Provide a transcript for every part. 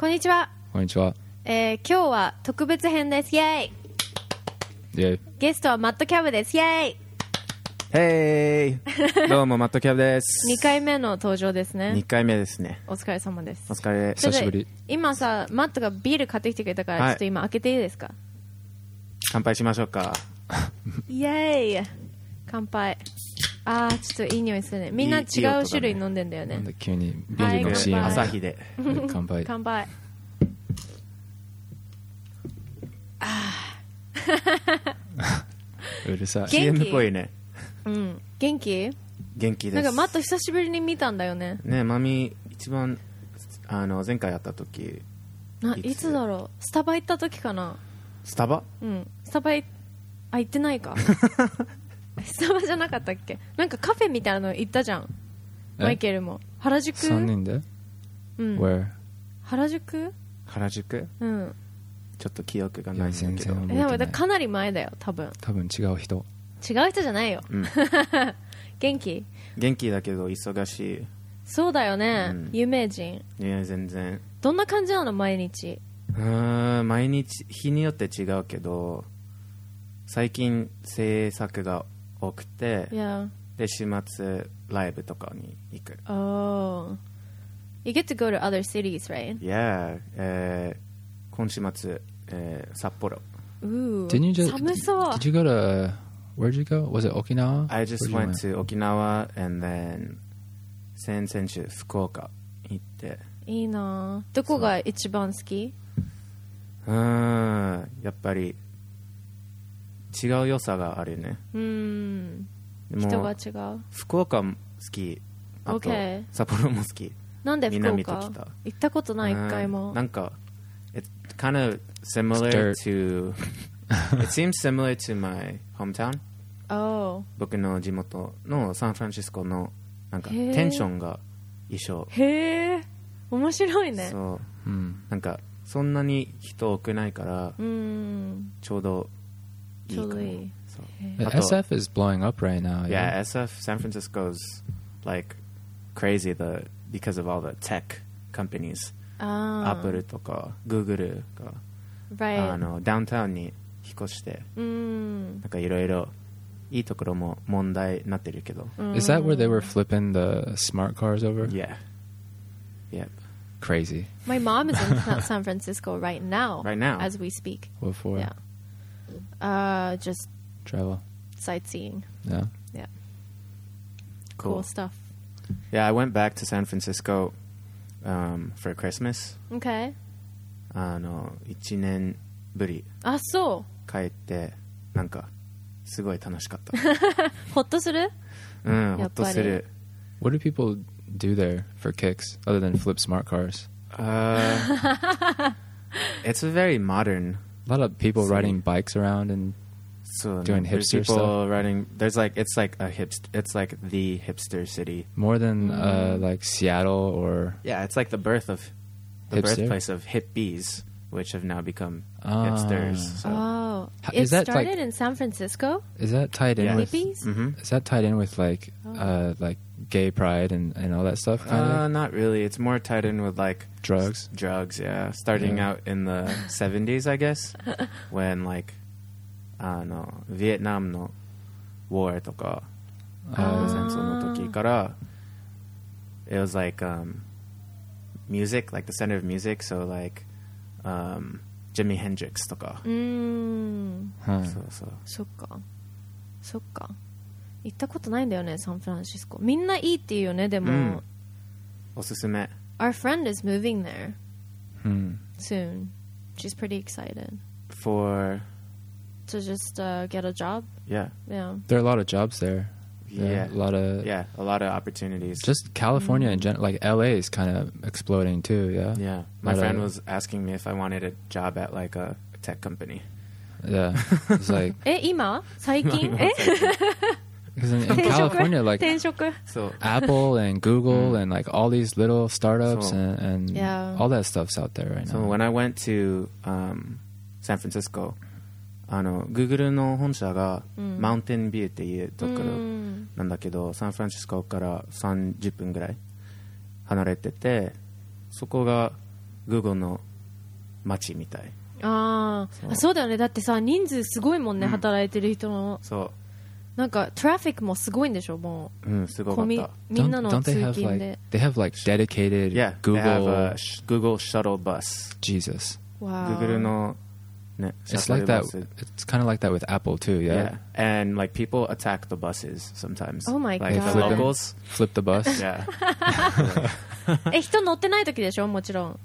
こんにちは。 こんにちは。 今日は特別編です。イェイ。 イェイ。 ゲストはマットキャブです。イェイ。 ヘイどうもマットキャブです 2回目の登場ですね。 2回目ですね。 お疲れ様です。 お疲れ。 久しぶり。 今さ、マットがビール買ってきてくれたから、ちょっと今開けていいですか？ 乾杯しましょうか。 イェイ。乾杯。あー、ちょっといい匂いするね。みんな違う種類飲んでんだよね。 なんで急にビールの CM、 朝日で乾杯。 乾杯。 うるさい。 元気 CM っぽいね。 うん。元気？ 元気です。 なんかマット久しぶりに見たんだよね。 ね、マミ一番前回会った時いつだろう。スタバ行った時かな。 スタバ？ うん。スタバ行ってないか。スタバじゃなかったっけ？なんかカフェみたいなの行ったじゃん。マイケルも。原宿 3人で、 うん、 Where？ 原宿？ 原宿？ うん。 ちょっと記憶がないんだけど。 全然覚えてでない。 もかなり前だよ、多分違う人。 違う人じゃないよ、 うん、 元気？ 元気だけど忙しい。 そうだよね、 うん、 有名人。 いや全然。 どんな感じなの毎日？ 毎日日によって違うけど、最近制作が多くて、 yeah. で週末ライブとかに行く。 Oh, you get to go to other cities, right? Yeah、今週末、札幌。 Ooh, Didn't you just? 寒そう。 Did you go to? Where'd you go? Was it Okinawa? I just Where'd you went to 沖縄 and then 先々週福岡行って。 いいな。どこが一番好き？ やっぱり違う良さがあるね。でも人が違う。 福岡も好き。あと、 Okay. 札幌も好き。 なんで福南と岡？ 北。 行ったことない、一回も。 なんか It's kind of similar to It seems similar to my hometown. Oh. 僕の地元のサンフランシスコのなんかテンションが一緒。 へえ、面白いね。 そう、なんかそんなに人多くないからちょうどいいかも。そう。 SF is blowing up right now. Yeah, SF San Francisco is like crazy because of all the tech companies. Apple とか Google が、 right. ダウンタウンに引っ越して、なんかいろいろいいところも問題になってるけど。 Is that where they were flipping the smart cars over? Yeah. Yep. Crazy. My mom is in San Francisco right now. Right now? As we speak. What for? Yeah. Just Travel. sightseeing. Yeah. Yeah. Cool stuff. Yeah, I went back to San Francisco for Christmas. Okay. 1年ぶりあ、そ帰ってなんかすごい楽しかった。 う。ほっとする？ ほっとする。 What do people do there for kicks other than flip smart cars? It's a very modern. A lot of people riding bikes around and doing hipster people stuff. Riding. There's like it's like the hipster city. More than like Seattle or Yeah, it's like the birthplace of hippies, which have now become hipsters. So. Oh, Is it that started like- in San Francisco? is that tied in with Hippies? is that tied in with like gay pride and all that stuff kind of Not really. It's more tied in with like drugs? Drugs, yeah. Starting out in the 70s, I guess, when like Vietnam no war とか戦争の時から it was like music, like the center of music, so like Jimi Hendrix とか。そうそう。 そっか。そっか。行ったことないんだよね、サンフランシスコ。みんないいって言うよね、でも。 おすすめ。 Our friend is moving there soon. She's pretty excited. For To just get a job? Yeah. Yeah. There are a lot of jobs there. Yeah. A lot of opportunities. Just California in general, like LA is kind of exploding too. Yeah. Yeah. My friend was asking me if I wanted a job at like a tech company. Yeah. It's like 今最近 because in California, like 転職 So Apple and Google and like all these little startups So- and Yeah. all that stuff's out there right So now. when I went to San Francisco, Google の本社がマウンテンビューっていうところなんだけど、サンフランシスコから30分ぐらい離れてて、そこが Google の街みたい。 そうだよね。だってさ、人数すごいもんね、働いてる人の。 そう。 なんかトラフィックもすごいんでしょ、もう。 すごかった。 みんなの don't 通 they have 勤 like で。 they have like dedicated Yeah, Google they have a Google shuttle bus. Jesus. Google のね、 It's like that. It's kind of like that with Apple too. Yeah. Yeah, and like people attack the buses sometimes. Oh my like God. the locals. Flip the bus. Yeah. 人乗ってない時でしょ、もちろん。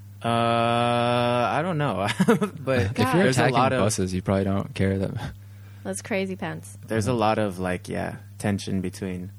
I don't know, but If you're there's a attacking lot of buses, you probably don't care that. That's crazy pants. there's a lot of like tension between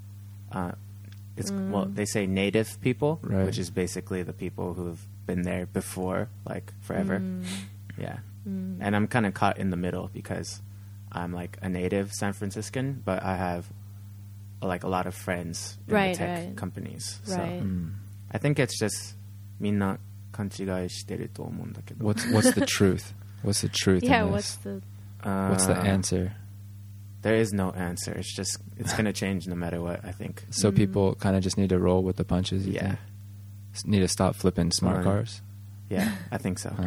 well they say native people, Right. which is basically the people who've been there before, like forever. Yeah. And I'm kind of caught in the middle because I'm like a native San Franciscan, but I have like a lot of friends in Right, the tech right. companies. Right. So I think it's just みんな勘違いしてると思うんだけど。 What's the truth? What's the truth Yeah, in what's this? the... What's the answer? There is no answer. It's going to change no matter what, I think. So people kind of just need to roll with the punches. You Yeah. think? Need to stop flipping smart cars. Yeah, I think so.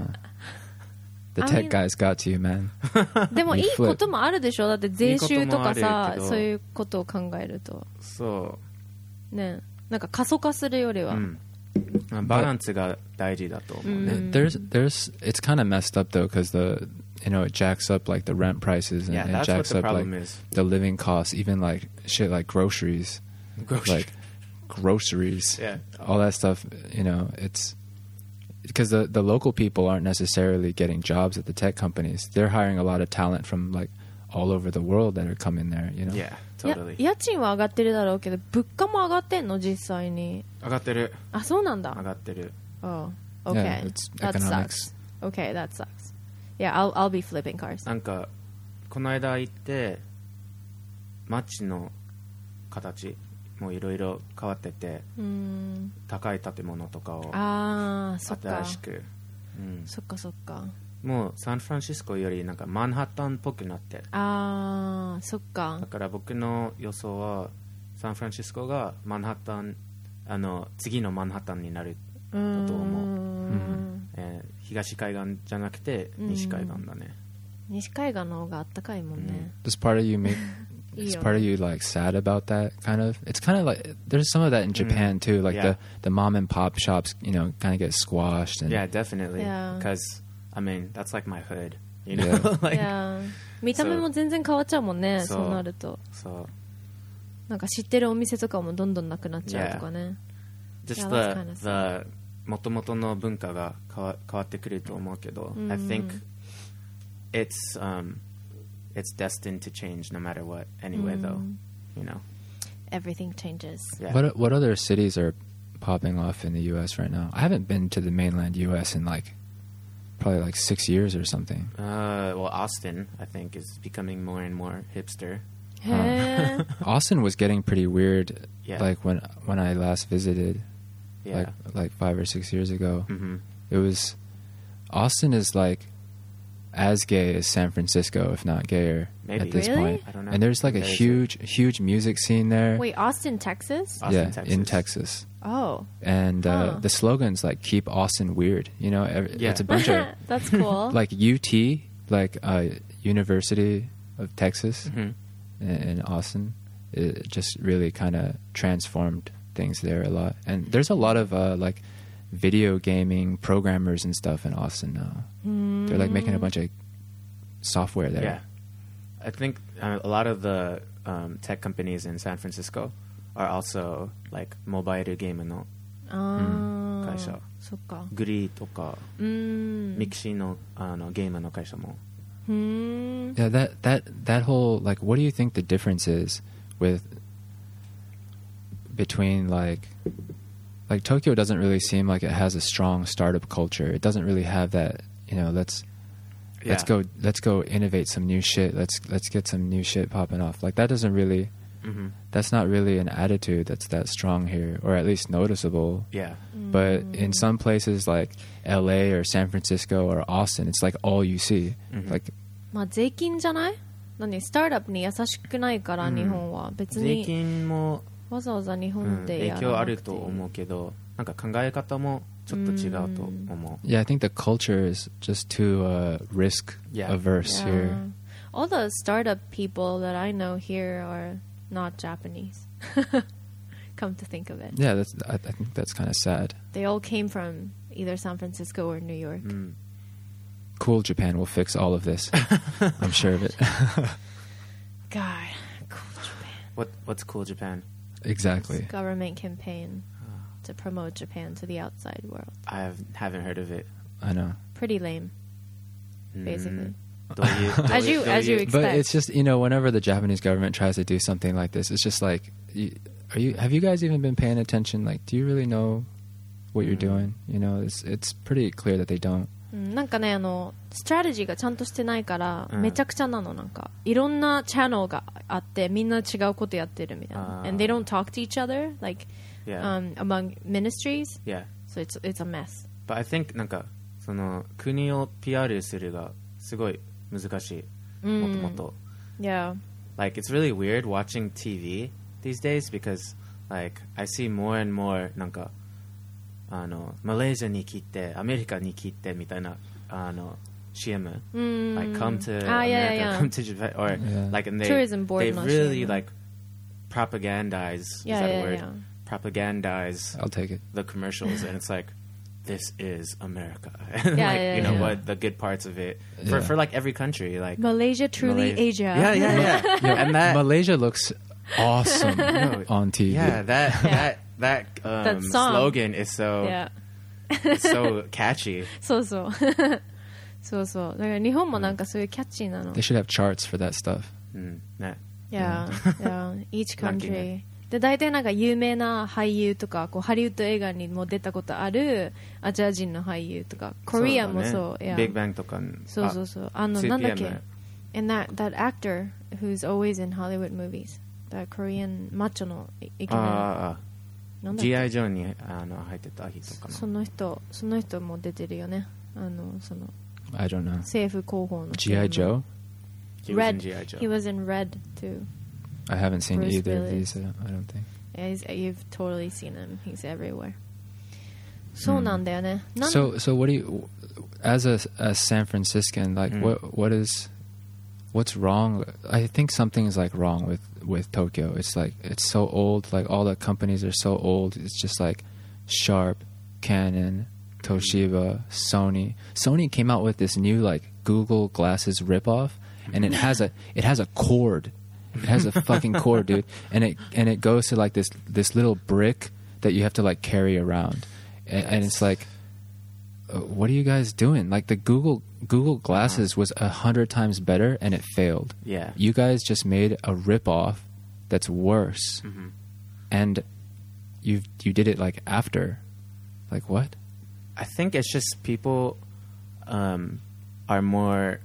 The I tech mean- guys got to you, man. でもいいこともあるでしょ。だって税収とかいいこともあさ、 るけどそういうことを考えると。 そね。なんか過疎化するよりは。 う。バランスが大事だと思うね。 It's kind of messed up though because it jacks up like the rent prices and Yeah, it that's what jacks the up like problem is. the living costs, even like shit like groceries. Like groceries. Yeah. All that stuff, it's because the local people aren't necessarily getting jobs at the tech companies. They're hiring a lot of talent from like all over the world that are coming there, Yeah, や totally. 家賃は上がってるだろうけど、物価も上がってんの実際に。 上がってる。 あ、そうなんだ。 上がってる。 Oh, Yeah, okay. it's That economics. sucks. Okay, that sucks. Yeah, I'll be flipping cars. なんかこの間行って街の形もいろいろ変わってて、高い建物とかをあー、そっか新しく、 そっかそっか。 もうサンフランシスコよりなんかマンハッタンっぽくなってる。 あー、そっかだ。から僕の予想はサンフランシスコがマンハッタン次のマンハッタンになるだと思う。東海岸じゃなくて西海岸だね。 西海岸の方があったかいもんね。 Does part of you make is part of you like sad about that kind of? It's kind of like there's some of that in Japan too, like Yeah. the mom and pop shops, kind of get squashed. And Yeah, definitely. Yeah. Because I mean that's like my hood. You Yeah. know, い like や見た目も全然変わっちゃうもんね。 そうそうなると。 so なんか知ってるお店とかもどんどんなくなっちゃうとかね。 just Yeah, that's kinda the 元々の文化が変わってくると思うけど、I think it's destined to change no matter what anyway though, you know. Everything changes. Yeah. What other cities are popping off in the U.S. right now? I haven't been to the mainland U.S. in probably 6 years or something. Well, Austin I think is becoming more and more hipster. へー。 Austin was getting pretty weird, Yeah. like when I last visited, Yeah. like 5 or 6 years ago. Mhm. It was Austin is like as gay as San Francisco, if not gayer, Maybe. at this Really? point. I don't know. And there's like a There's huge music scene there. Wait, Austin, Texas? Austin, yeah, Texas. in Texas. Oh. And Huh. the slogan's like "Keep Austin Weird." Yeah. It's a bunch of That's cool. like UT, like University of Texas Mhm. in Austin. It just really kind of transformed things there a lot. And there's a lot of like video gaming programmers and stuff in Austin now. They're like making a bunch of software there. Yeah. I think a lot of the tech companies in San Francisco are also like mobile game のあー、 会社。 そっか。 グリーとかミクシーのゲームの会社も。 Yeah, that whole like, what do you think the difference is between like Tokyo doesn't really seem like it has a strong startup culture. It doesn't really have that, let's go innovate some new shit. Let's get some new shit popping off. Like that doesn't really that's not really an attitude that's that strong here, or at least noticeable. Yeah. But in some places like LA or San Francisco or Austin, it's like all you see. Like まあ税金じゃない？スタートアップに優しくないから、日本は別税に金もわざわざ日本で影やらなくていい響あると思うけど、なんか考え方もちょっと違うと思う。 Yeah, I think the culture is just too risk Yeah. averse here. All the startup people that I know here are not Japanese. Come to think of it. Yeah, I think that's kind of sad. They all came from either San Francisco or New York. Cool Japan will fix all of this. I'm sure of it. God, cool Japan. What's cool Japan? Exactly. Government campaign to promote Japan to the outside world. I haven't heard of it. I know. Pretty lame, basically. どういうどういう As you expect. But it's just, you know, whenever the Japanese government tries to do something like this, it's just like, have you guys even been paying attention? Like, do you really know what you're doing? You know, it's pretty clear that they don't. なんかね、ストラテジーがちゃんとしてないから、 うんめちゃくちゃなの。なんかいろんなチャンネルがあってみんな違うことやってるみたいな。And they don't talk to each other like Yeah. Among ministries. Yeah. So it's a mess. But I think なんかその国を PR するがすごい難しい。もともと。 Yeah. Like it's really weird watching TV these days because like I see more and more なんかマレーシアに来てアメリカに来てみたいなCM like come to America, yeah. come to Japan or like and Tourism board they no really CM. like propagandize Yeah, is that yeah, a word? yeah. Propagandize I'll take it. the commercials and it's like this is America and Yeah, like yeah, you know yeah. what the good parts of it Yeah. for like every country like Malaysia truly Malaysia. Asia. Yeah. And that Malaysia looks awesome on TV. yeah that That song. slogan is so Yeah. it's so catchy. そうそう。そうそう。だから日本もなんかそういうキャッチーなの。 They should have charts for that stuff. ね Yeah, yeah. Each ランキング country. で大体なんか有名な俳優とかこうハリウッド映画にも出たことあるアジア人の俳優とかコリアもそう yeah. ビッグバンとかそうそうそうなんだっけ And that actor who's always in Hollywood movies that Korean マッチョのイケメンなんだっけ G.I. ジョーに入ってた人かなその人も出てるよねその I don't know. 政府広報の G.I. Joe? He was in Red G.I. Joe He was in Red too I haven't seen Bruce either of Willis. these, I don't think. Yeah, you've totally seen him. He's everywhere. そうなんだよね。 So what do you, as a San Franciscan, like what's wrong? I think something is like wrong with Tokyo. It's like it's so old. Like all the companies are so old. It's just like Sharp, Canon, Toshiba, Sony. Sony came out with this new like Google Glasses ripoff, and it has a cord. It has a fucking cord, dude, and it goes to like this little brick that you have to like carry around, and it's like, what are you guys doing? Like the Google Glasses was 100 times better, and it failed. Yeah. You guys just made a ripoff that's worse, and you did it like after, like what? I think it's just people are more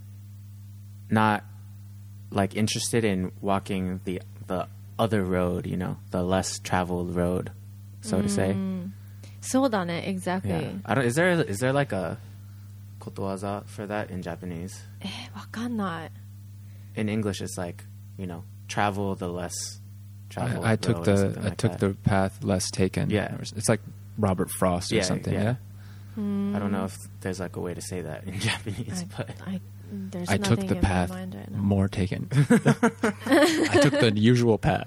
not like interested in walking the other road, you know, the less traveled road, so to say. そうだね exactly Yeah. I don't. Is there like a kotowaza for that in Japanese? わかんない In English, it's like, you know, travel the less traveled. I took road or something I like took that. the path less taken. Yeah. It's like Robert Frost or Yeah, something. yeah. Yeah. I don't know if there's like a way to say that in Japanese, but There's I took nothing the in my path mind right now. more taken. I took the usual path.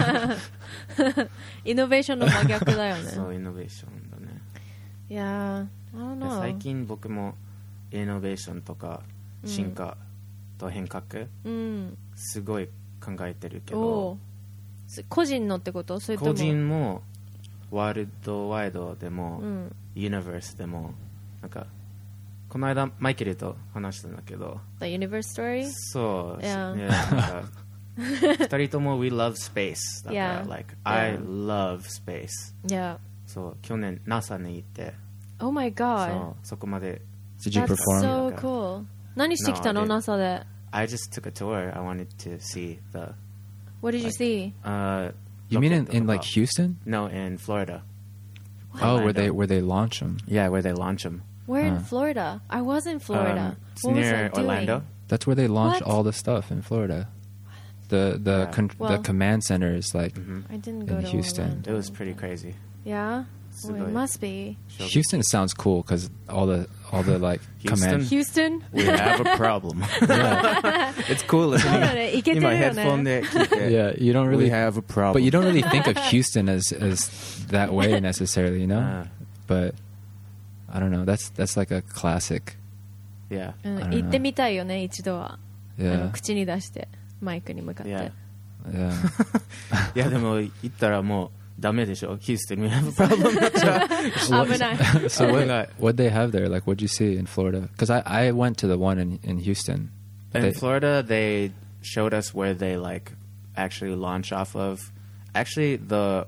イノベーションの真逆だよねそうイノベーションだね。 いや I don't know 最近僕もイノベーションとか進化と変革、すごい考えてるけど、 個人のってことそれとも個人もワールドワイドでも、ユニバースでもなんかこの間マイケルと話したんだけど The Universe Story? そう、 Yeah. ね、なんか二人とも We love space だから、 Yeah. like I love space Yeah. そう去年 NASA に行って Oh my god そうそこまで Did you That's perform? so cool 何してきたの No, I NASA で I just took a tour. I wanted to see the What did you like, see? You mean in rocket like to- Houston? No, in Florida. Oh, Orlando. where they launch them. Yeah, where they launch them. Where in Florida? I was in Florida It's What was I near doing? Orlando. That's where they launch What? all the stuff in Florida. The Yeah. the Well- command center is like Mm-hmm. I didn't go in to Houston. Orlando. It was pretty crazy. Yeah? すごい Well, it must be. Houston sounds cool because all the like command. Houston? We have a problem. It's cool そうだ listening. ね、いけてる今よヘッドフォンね。 で聞いて Yeah, you don't really We have a problem. but you don't really think of Houston as that way necessarily, you know. But I don't know. That's like a classic. Yeah. 行ってみたいよね、一度は。 Yeah. 口に出して、マイクに向かって。 Yeah. Yeah. いやでも行ったらもうダメでしょ。Houston, we have a problem. 危ない。 So Oh my God. what'd they have there? Like, what'd you see in Florida? Because I went to the one in Houston. In Florida, they showed us where they like actually launch off of. Actually, the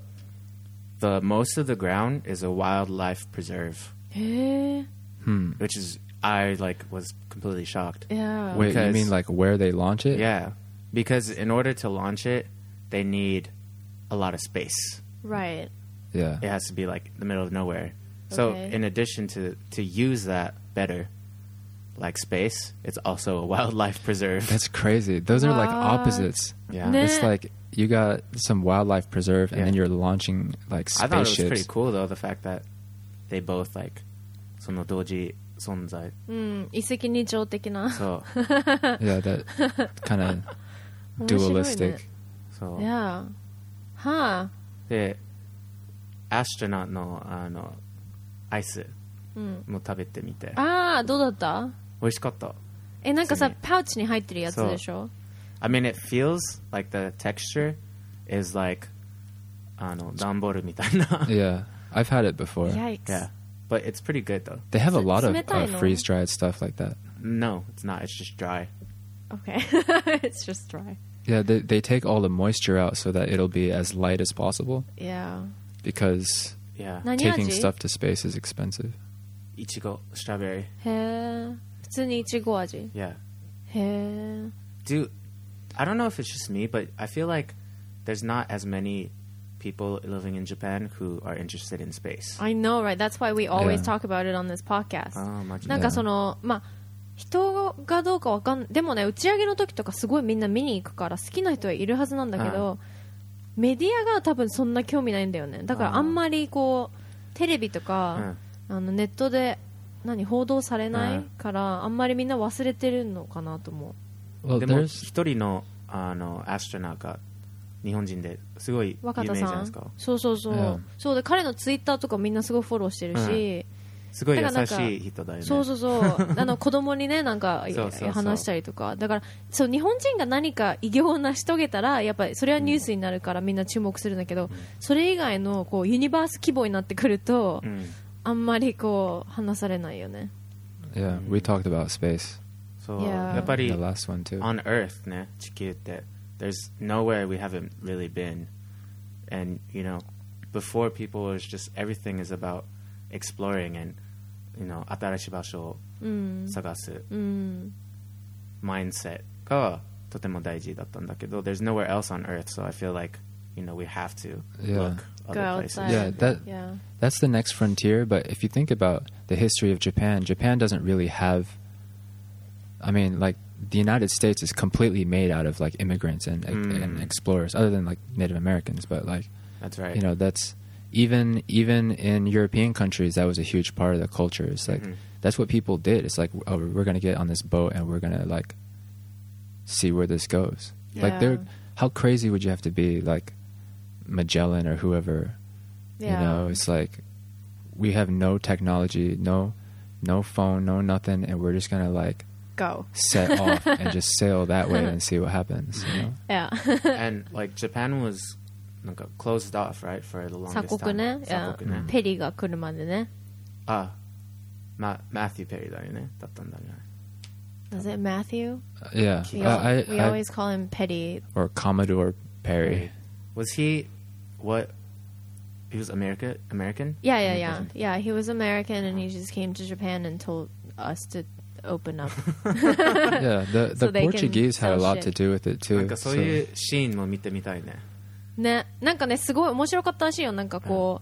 most of the ground is a wildlife preserve, へえ。 which is I like was completely shocked. Yeah. Wait, you Because- mean like where they launch it? Yeah, because in order to launch it, they need a lot of space. Right. Yeah. It has to be like in the middle of nowhere. So Okay. in addition to use that better, like space, it's also a wildlife preserve. That's crazy. Those are like What? opposites. Yeah. Ne- It's like you got some wildlife preserve and Yeah. then you're launching like I thought it was spaceships. pretty cool though, the fact that they both like その同時存在。 うん、一石二鳥的な。 そう Yeah, that kind of 面白いね dualistic. そう Yeah. はあ。 でアストロナのアイスうん。 も食べてみてああ、どうだった？ 美味しかった。 なんかさ、 普通にパウチに入ってるやつでしょ？ I mean, it feels like the texture is like 段ボールみたいな。 Yeah, I've had it before. Yikes. Yeah, but it's pretty good though. They have a lot of 冷たいの？ freeze-dried stuff like that. No, it's not. It's just dry. Okay. It's just dry. Yeah, they take all the moisture out so that it'll be as light as possible Yeah. because Yeah. 何 taking 味？ stuff to space is expensive. いちご、ストロベリー。 へえ。普通にいちご味。 Yeah. へえ。 Dude, I don't know if it's just me, but I feel like there's not as many people living in Japan who are interested in space. I know, right? That's why we always Yeah. talk about it on this podcast. マジでなんかその、まあ、人がどうかわかんでもね、打ち上げの時とかすごいみんな見に行くから好きな人はいるはずなんだけど、メディアが多分そんな興味ないんだよね。だからあんまりこうテレビとか、ネットで報道されないから、あんまりみんな忘れてるのかなと思う。 Well, でも there's 一人のアストロナーが日本人ですごい有名じゃないですか。 そうそうそう、 Yeah. そうで彼のツイッターとかみんなすごいフォローしてるし、 すごい優だからなんかしい人だよね。 そうそうそう子供にねなんかそうそうそう話したりとかだからそう日本人が何か偉業を成し遂げたらやっぱりそれはニュースになるからみんな注目するんだけど、それ以外のこうユニバース規模になってくると、あんまりこう話されないよね。 yeah, we talked about space そう、 Yeah. やっぱ in り the last one too. on Earth ね、地球って there's nowhere we haven't really been, and you know before people was just everything is about exploring and you know 新しい場所を探す、mindset がとても大事だったんだけど there's nowhere else on Earth, so I feel like you know we have to Yeah. look Go other places. outside. Yeah, that Yeah. that's the next frontier. But if you think about the history of Japan, Japan doesn't really have. I mean, like the United States is completely made out of like immigrants and explorers, other than like Native Americans. But like, That's right. you know, that's even in European countries, that was a huge part of the culture. It's like that's what people did. It's like, oh, we're gonna get on this boat and we're gonna like see where this goes. Like, Yeah. how crazy would you have to be, like Magellan or whoever? Yeah. You know, it's like we have no technology, no phone, no nothing, and we're just gonna like Go. set off and just sail that way and see what happens. You know? Yeah. And like Japan was なんか closed off, right, for the longest 鎖国ね。 time. 鎖国ね。 ペリーが来るまでね。 あ、マティ・ペリーだよね。だったんだね。 Is it Matthew? Yeah, We, I always call him Petty. or Commodore Perry. Was he what? He was American? Yeah. He was American and he just came to Japan and told us to open up. Yeah, the So they can Portuguese had a sell lot shit. to do with it な too. んかそういうシーンも見てみたいね。 ね、なんかねすごい面白かったらしいよ。なんかこう、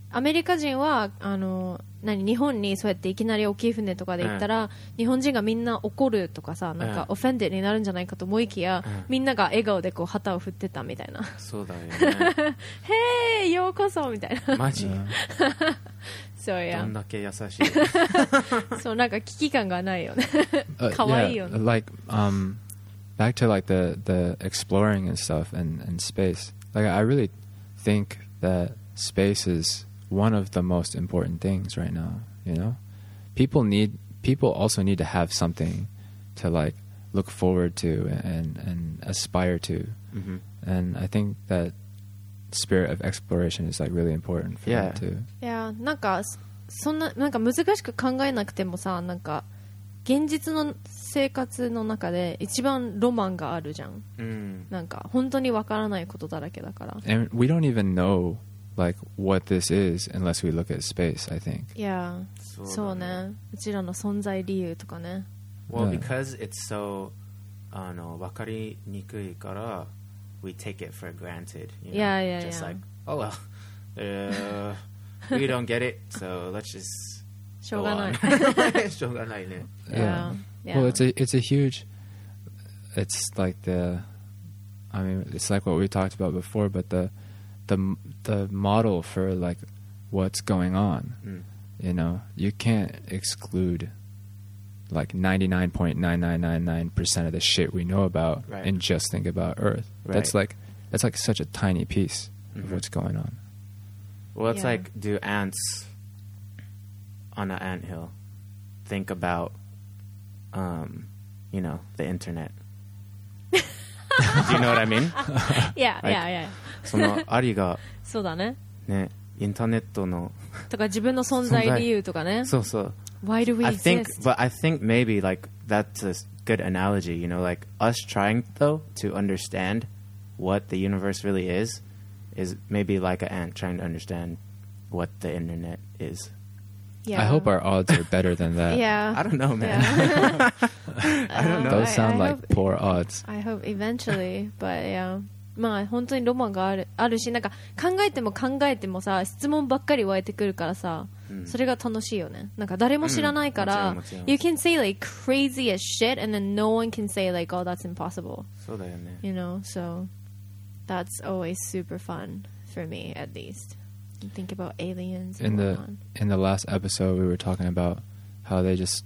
アメリカ人は日本にそうやっていきなり大きい船とかで行ったら、日本人がみんな怒るとかさ、なんかオフェンデになるんじゃないかと思いきや、みんなが笑顔でこう旗を振ってたみたいな。 そうだよね。 へーようこそみたいな。 マジそうやどんだけ優しい。 そう、なんか危機感がないよね。可愛いよね。 Like back to like the exploring and stuff and space. Like I really think that space is one of the most important things right now, you know? People also need to have something to like look forward to and aspire to. Mm-hmm. And I think that spirit of exploration is like really important for Yeah. them too. いや、なんかそんななんか難しく考えなくてもさ、なんか現実の生活の中で一番ロマンがあるじゃん。なんか本当にわからないことだらけだから。 And we don't even know like what this is unless we look at space, I think. いや、そうね。うちらの存在理由とかね。 Well, because it's so わかりにくいから we take it for granted. You know? Yeah. Just like, oh well, we don't get it, so let's just しょうがない。 しょうがないね。 Yeah. Well, it's a huge. It's like I mean, it's like what we talked about before, but the model for like what's going on. You know, you can't exclude like 99.9999% of the shit we know about and just think about Earth. That's like such a tiny piece of what's going on. Well, it's like, do ants on an anthill think about, you know, the internet? Do you know what I mean? いや、いやいや。 そのアリがそうだね。 ね、インターネットのとか自分の存在理由とかね。 そうそう。 Why do we exist? But I think maybe like that's a good analogy, you know, like us trying though to understand what the universe really is maybe like an ant trying to understand what the internet is. Yeah. I hope our odds are better than that. Yeah. I don't know, man. Yeah. I don't know. Those sound I like poor odds. I hope eventually, but yeah. まあ本当にロマンがあるし、なんか考えてもさ、質問ばっかり湧いてくるからさ、それが楽しいよね。なんか誰も知らないから、you can say like crazy as shit and then no one can say like, oh, that's impossible. そうだよね。 You know, so that's always super fun for me at least. You think about aliens and in the last episode we were talking about how they just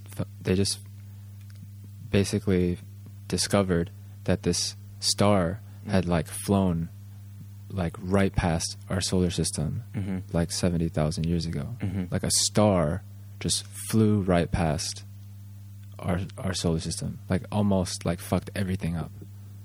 basically discovered that this star had like flown like right past our solar system like 70,000 years ago. Like a star just flew right past our solar system, like almost like fucked everything up.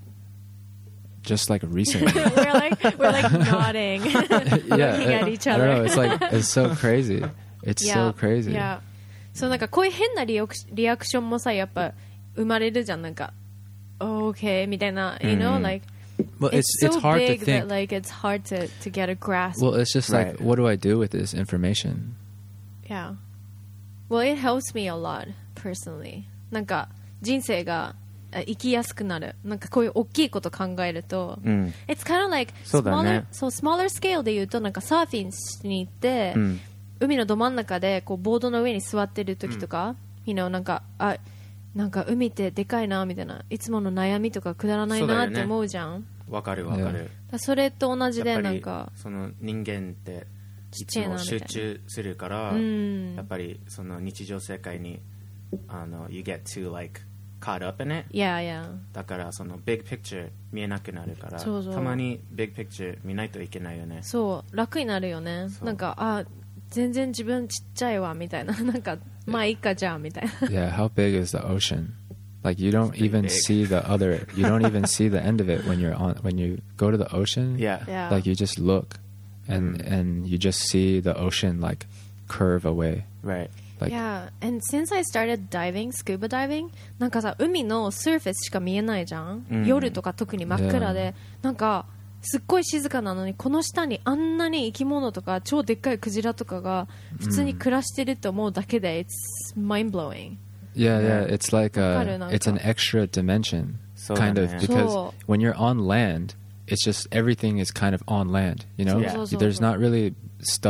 Just like recently. we're like nodding, looking at each other. I don't know. It's so crazy. It's so crazy. Yeah. そうなんかこういう変なリアクションもさ、やっぱ生まれるじゃん。なんか okay みたいな、you know, like well, it's so it's hard big to think. that like it's hard to get a grasp. Well, it's just like, what do I do with this information? Yeah. Well, it helps me a lot personally. なんか人生が生きやすくなる。なんかこういう大きいこと考えると、It's kind of like smaller scale で言うと、なんかサーフィンしに行って、海のど真ん中でこうボードの上に座ってる時とか、you know なんか海ってでかいなみたいな、いつもの悩みとかくだらないなって思うじゃん。 わかる。 それと同じで、なんかその人間っていつも集中するから、やっぱりその日常世界にyou get to like caught up in it. Yeah. だからその big picture 見えなくなるから、 そうたまに big picture 見ないといけないよね。 そう楽になるよね。なんか全然自分ちっちゃいわみたいな、なんかまあいいかじゃあみたいな。 Yeah, how big is the ocean? Like you don't even see the you don't even see the end of it when you go to the ocean. Yeah. Like you just look and you just see the ocean like curve away. Right. Like, yeah, and since I started diving, scuba diving, なんかさ、海のサーフェスしか見えないじゃん、夜とか特に真っ暗で、なんかすっごい静かなのに、この下にあんなに生き物とか超でっかいクジラとかが普通に暮らしてると思うだけで、it's mind blowing. Yeah, it's like it's an extra dimension, kind of, because when you're on land, it's just everything is kind of on land, you know? Yeah. There's not really stuff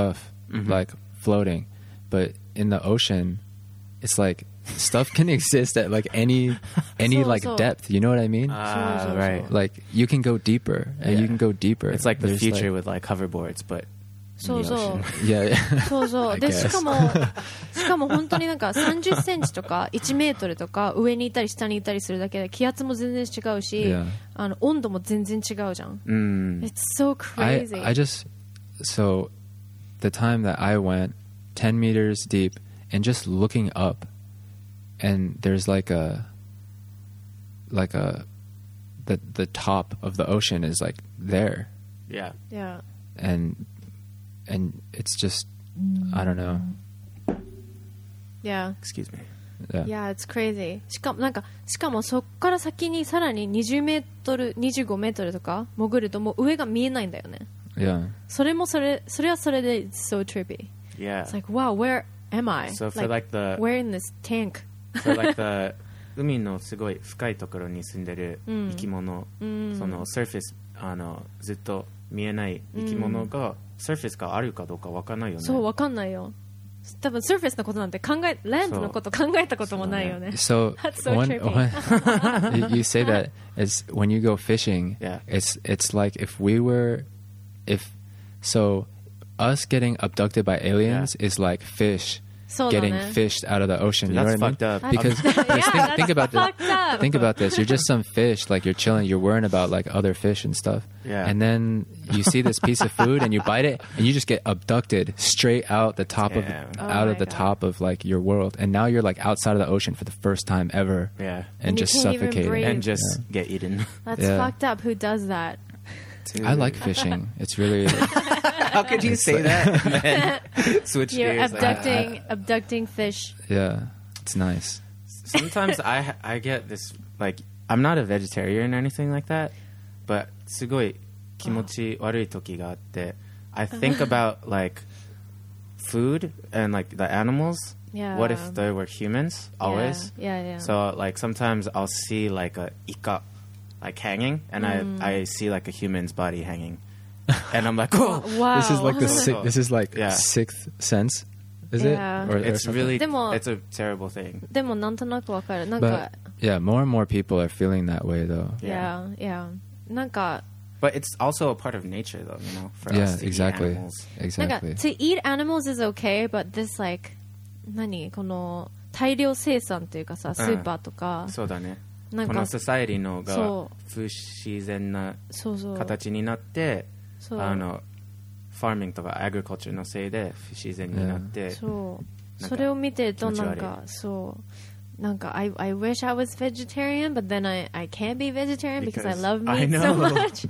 like floating. But in the ocean, it's like stuff can exist at like any like depth. You know what I mean? Right. Like you can go deeper and you can go deeper. It's like the There's, future like, with like hoverboards, but そうそう yeah. そうそう I で guess. しかも本当になんか30センチとか1メートルとか上にいたり下にいたりするだけで気圧も全然違うし、 Yeah. 温度も全然違うじゃん。It's so crazy. I just so the time that I went 10 meters deep and just looking up and there's like a the top of the ocean is like there yeah. Yeah. and it's just I don't know. Yeah. Excuse me. Yeah. Yeah, it's crazy. しかもそっから先にさらに20メートル、25メートルとか潜るともう上が見えないんだよね。 Yeah. それはそれで it's so trippy. Yeah. It's like, wow, where am I? So for like the where in this tank? for like the 海のすごい深いところに住んでる生き物、その surface ずっと見えない生き物が、surface があるかどうかわかんないよね。 そうわかんないよ。多分 surface のことなんてland のこと考えたこともないよね。 So That's so when trippy. you say that it's when you go fishing, Yeah. it's like if us getting abducted by aliens is like fish そうだ getting ね。 fished out of the ocean. You know That's what I mean? fucked up. Because Yeah, think about this. fucked up. Think about this. You're just some fish, like you're chilling, you're worrying about like other fish and stuff. Yeah. And then you see this piece of food and you bite it and you just get abducted straight out the top Damn. out Oh of the my God. top of like your world. And now you're like outside of the ocean for the first time ever. Yeah. And And you just can't even suffocating. breathe. And just get eaten. That's Yeah. fucked up. Who does that? I like fishing. It's really How could you say that and then switch You're gears? abducting fish. yeah, it's nice. Sometimes I get this, like, I'm not a vegetarian or anything like that, but すごい気持ち悪い時があって、I think about like food and like the animals. Yeah. What if they were humans always? Yeah. So like sometimes I'll see like a ika like hanging, and I see like a human's body hanging, and I'm like, oh, Wow. This is like this is like Yeah. sixth sense, is Yeah. it? Or it's something? really, でも it's a terrible thing. でもなんとなくわかる。なんか But yeah, more and more people are feeling that way though. yeah. なんか But it's also a part of nature, though, you know, for Yeah, us to exactly. eat animals. なんか Exactly. to eat animals is okay, but this like この大量生産っていうかさ、スーパーとか、 そうだね。 なんかこのソサエティのがそ不自然なそうそう形になって、 そうファーミングとかアグリカルチャーのせいで不自然になって、 そうなんかそれを見てると気持ち悪いなんかそうなんか I wish I was vegetarian, but then I can't be vegetarian because I Because love I meat so know. much.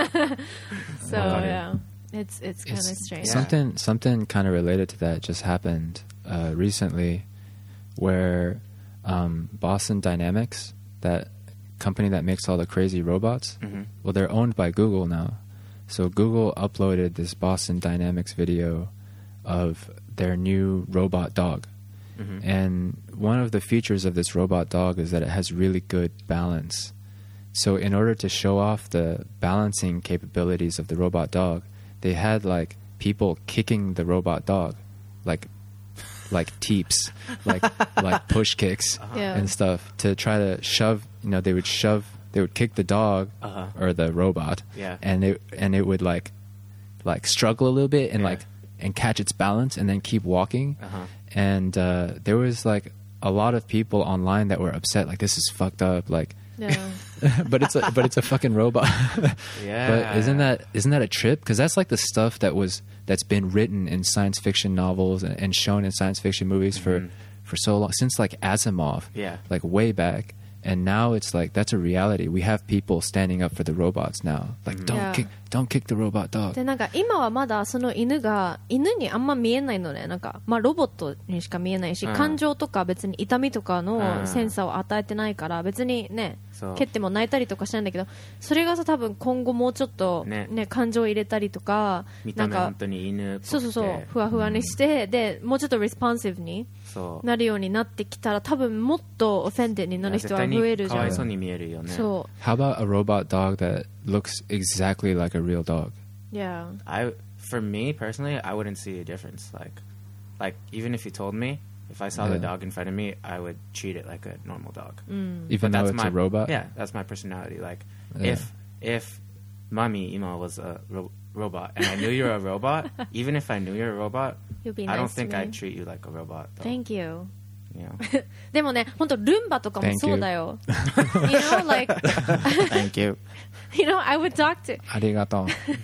So Got it. yeah, it's kind of strange. Yeah. Something kind of related to that just happened recently, where Boston Dynamics, that company that makes all the crazy robots, well, they're owned by Google now. So Google uploaded this Boston Dynamics video of their new robot dog. And one of the features of this robot dog is that it has really good balance. So in order to show off the balancing capabilities of the robot dog, they had like people kicking the robot dog, like teeps, like push kicks Yeah. and stuff to try to shove. You know, they would kick the dog or the robot, Yeah. and it would like struggle a little bit and Yeah. and catch its balance and then keep walking. And there was like a lot of people online that were upset, like this is fucked up, like. Yeah. but it's a fucking robot. Yeah. But isn't that a trip? Because that's like the stuff that's been written in science fiction novels and shown in science fiction movies for so long, since like Asimov, Yeah. like way back. And now it's like that's a reality. We have people standing up for the robots now. Like Yeah. don't kick the robot dog. でなんか今はまだその犬にあんま見えないのね。なんかまあロボットにしか見えないし、感情とか別に痛みとかのセンサーを与えてないから別にねそう蹴っても泣いたりとかしないんだけど、それがさ多分今後もうちょっとね感情を入れたりとか見なんかた目本当に犬っぽくて、 そうふわふわにして、でもうちょっとレスポンシブにそうなるようになってきたら多分もっとオフェンデになる人は増えるじゃん。 かわいそうに見えるよね。 そう How about a robot dog that looks exactly like a real dog? Yeah. for me personally, I wouldn't see a difference. Like even if you told me, if I saw the dog in front of me, I would treat it like a normal dog. Even though it's a robot? Yeah, that's my personality. Like, Yeah. if Mami Ima was a robot and I knew you're a robot, even if I knew you're a robot, You'll be I don't nice to think me. I'd treat you like a robot. Though, Thank you. you know? でもね、本当ルンバとかも Thank you. そうだよ。You know, like, Thank you. you know, I would talk to, ありがとう。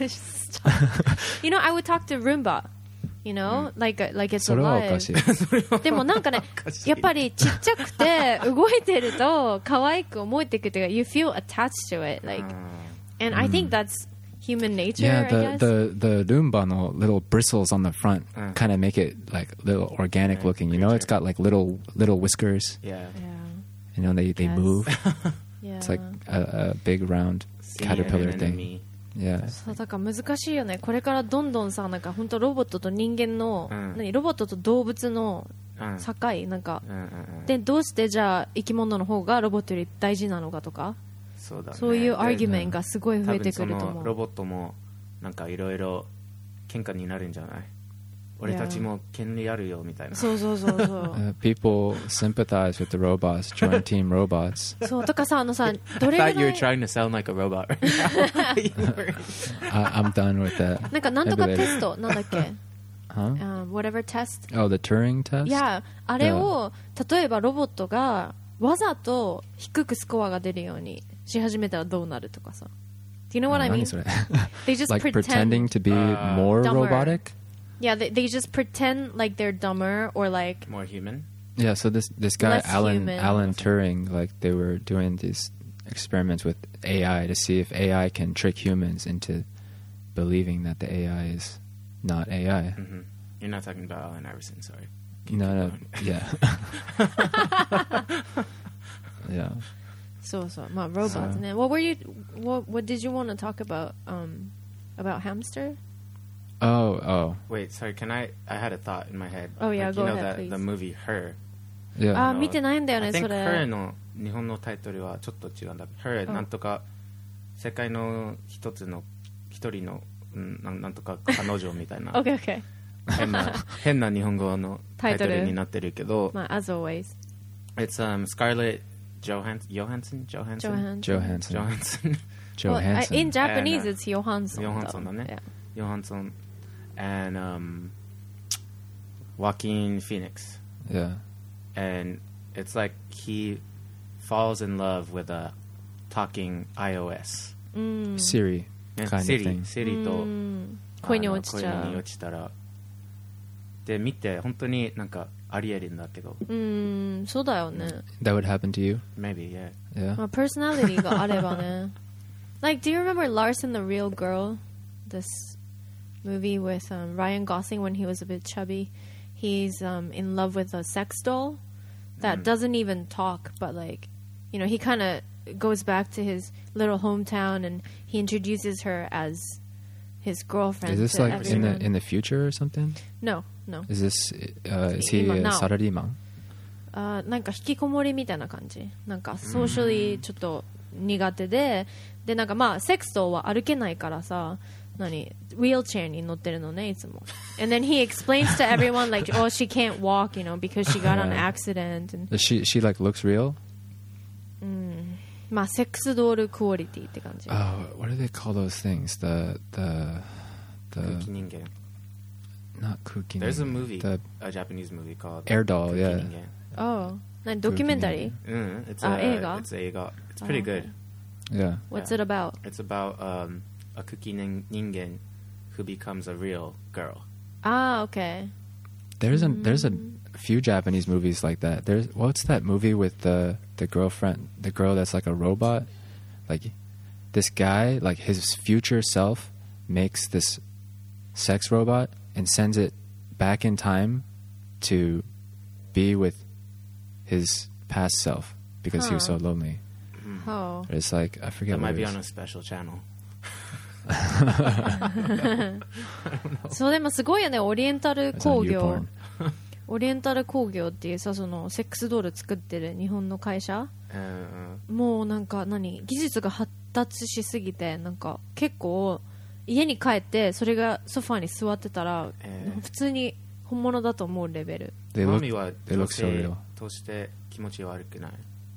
you know, I would talk to Roomba. You know, like it's それはおか alive. しい。 でもなんかね、やっぱりちっちゃくて動いてると可愛く思えてくるというか、you feel attached to it, like, and I think that's human nature. Yeah, I guess. the Roomba no little bristles on the front kind of make it like little organic looking. You know, it's got like little whiskers. Yeah. Yeah, You know, they Yes. move. yeah. It's like a big round Seeing caterpillar it in thing. me. Yeah. そうだから難しいよね。これからどんどんさ、なんか本当ロボットと人間の、 うんロボットと動物のうん境、なんか、 うんうんうんでどうしてじゃあ生き物の方がロボットより大事なのかとか、 そうだね。 そういうアーギュメンでトがすごい増えてく多ると思う。 分そのロボットもなんかいろいろ喧嘩になるんじゃない？俺たちも権利あるよみたいな。 そうそうそうそう。 People sympathize with the robots, join Team Robots. そうとかさ、さ、ど I れぐら thought you were い trying to sound like a robot right now. I'm done with that. なんかなんとか Maybe テ later. ストなんだっけ Huh? whatever test Oh, the Turing test? いやあれを例えばロボットがわざと低くスコアが出るようにし始めたらどうなるとかさ Do you know what I 何 mean? それ They just Like pretend pretending to be more dumber. robotic? Yeah, they just pretend like they're dumber or like More human? Yeah, so this guy Less Alan human. Turing, like they were doing these experiments with AI to see if AI can trick humans into believing that the AI is not AI. Mm-hmm. You're not talking about Allen Iverson, sorry. No, yeah. Yeah. そうそうまあロボットね What did you want to talk about hamster? Oh, Wait, sorry, I had a thought in my head. Oh, yeah, like, go you know ahead, that please. the movie Her. yeah. あ見てないんだよ I ね think それ Her の日本のタイトルはちょっと違うんだ。Her うんなんとか世界の一人のなんとか彼女みたいな Okay, okay 変な日本語のタイトルになってるけど、 まあ as always It's Scarlett Johansson. Johansson. Well, Johansson. in Japanese And, it's Johansson Johansson だね Yeah. Johansson and Joaquin Phoenix. Yeah. And it's like he falls in love with a talking iOS. Siri kind of thing. Siri と恋に落ちちゃ恋にう落ちたらで見て本当になんかありえるんだけどそうだよね That would happen to you? maybe yeah Yeah. まあ personality があればねLike, do you remember Larson the Real Girl? This movie with Ryan Gosling when he was a bit chubby. He's in love with a sex doll that doesn't even talk, but like, you know, he kind of goes back to his little hometown and he introduces her as his girlfriend. Is this to like everyone. in the future or something? No. Is this is he Now. a salaryman? なんか引きこもりみたいな感じなんかソーシャリーちょっと苦手でなんかまあセックスとは歩けないからさウィールチェアに乗ってるのねいつも and then he explains to everyone like oh she can't walk you know because she got an accident and Does she like looks real? まあセックスドールクオリティって感じ Oh, what do they call those things? The 空気人間 not cooking. There's a movie The a Japanese movie called air doll, 空気 yeah. 人間 Oh 何ドキュメンタリー It's 映画 It's 映画 It's pretty good Yeah. What's it about? It's about a 空気人間 who becomes a real girl Okay There's a few Japanese movies like that. What's that movie with the girlfriend, the girl that's like a robot? Like this guy, like his future self makes this sex robot and sends it back in time to be with his past self because he was so lonely. Oh It's like I forget That what might it be is. on a special channel そうでもすごいよねオリエンタル It's 工 on 業 YouPorn. オリエンタル工業っていうさそのセックスドール作ってる日本の会社もうなんか技術が発達しすぎてなんか結構家に帰ってそれがソファーに座ってたら、 ー普通に本物だと思うレベル。 They マ look ミは they 女 look so 性 real. として気持ち悪くない？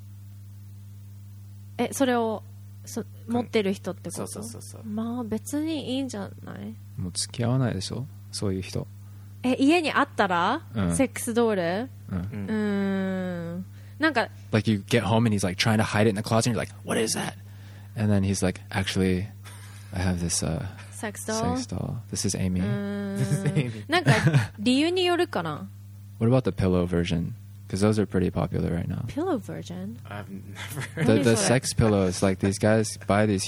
それを持ってる人ってこと？ そうそうそうそう。 まあ別にいいんじゃない？ もう付き合わないでしょそういう人。 家にあったら、 うんセックスドール、 うんなんか Like you get home and he's like trying to hide it in the closet and you're like, what is that? And then he's like, actually, I have this セックスドール sex doll. This is Amy. なんか理由によるかな。 What about the pillow version? Because those are pretty popular right now. Pillow version? I've never The 何それ sex pillows, like these guys buy these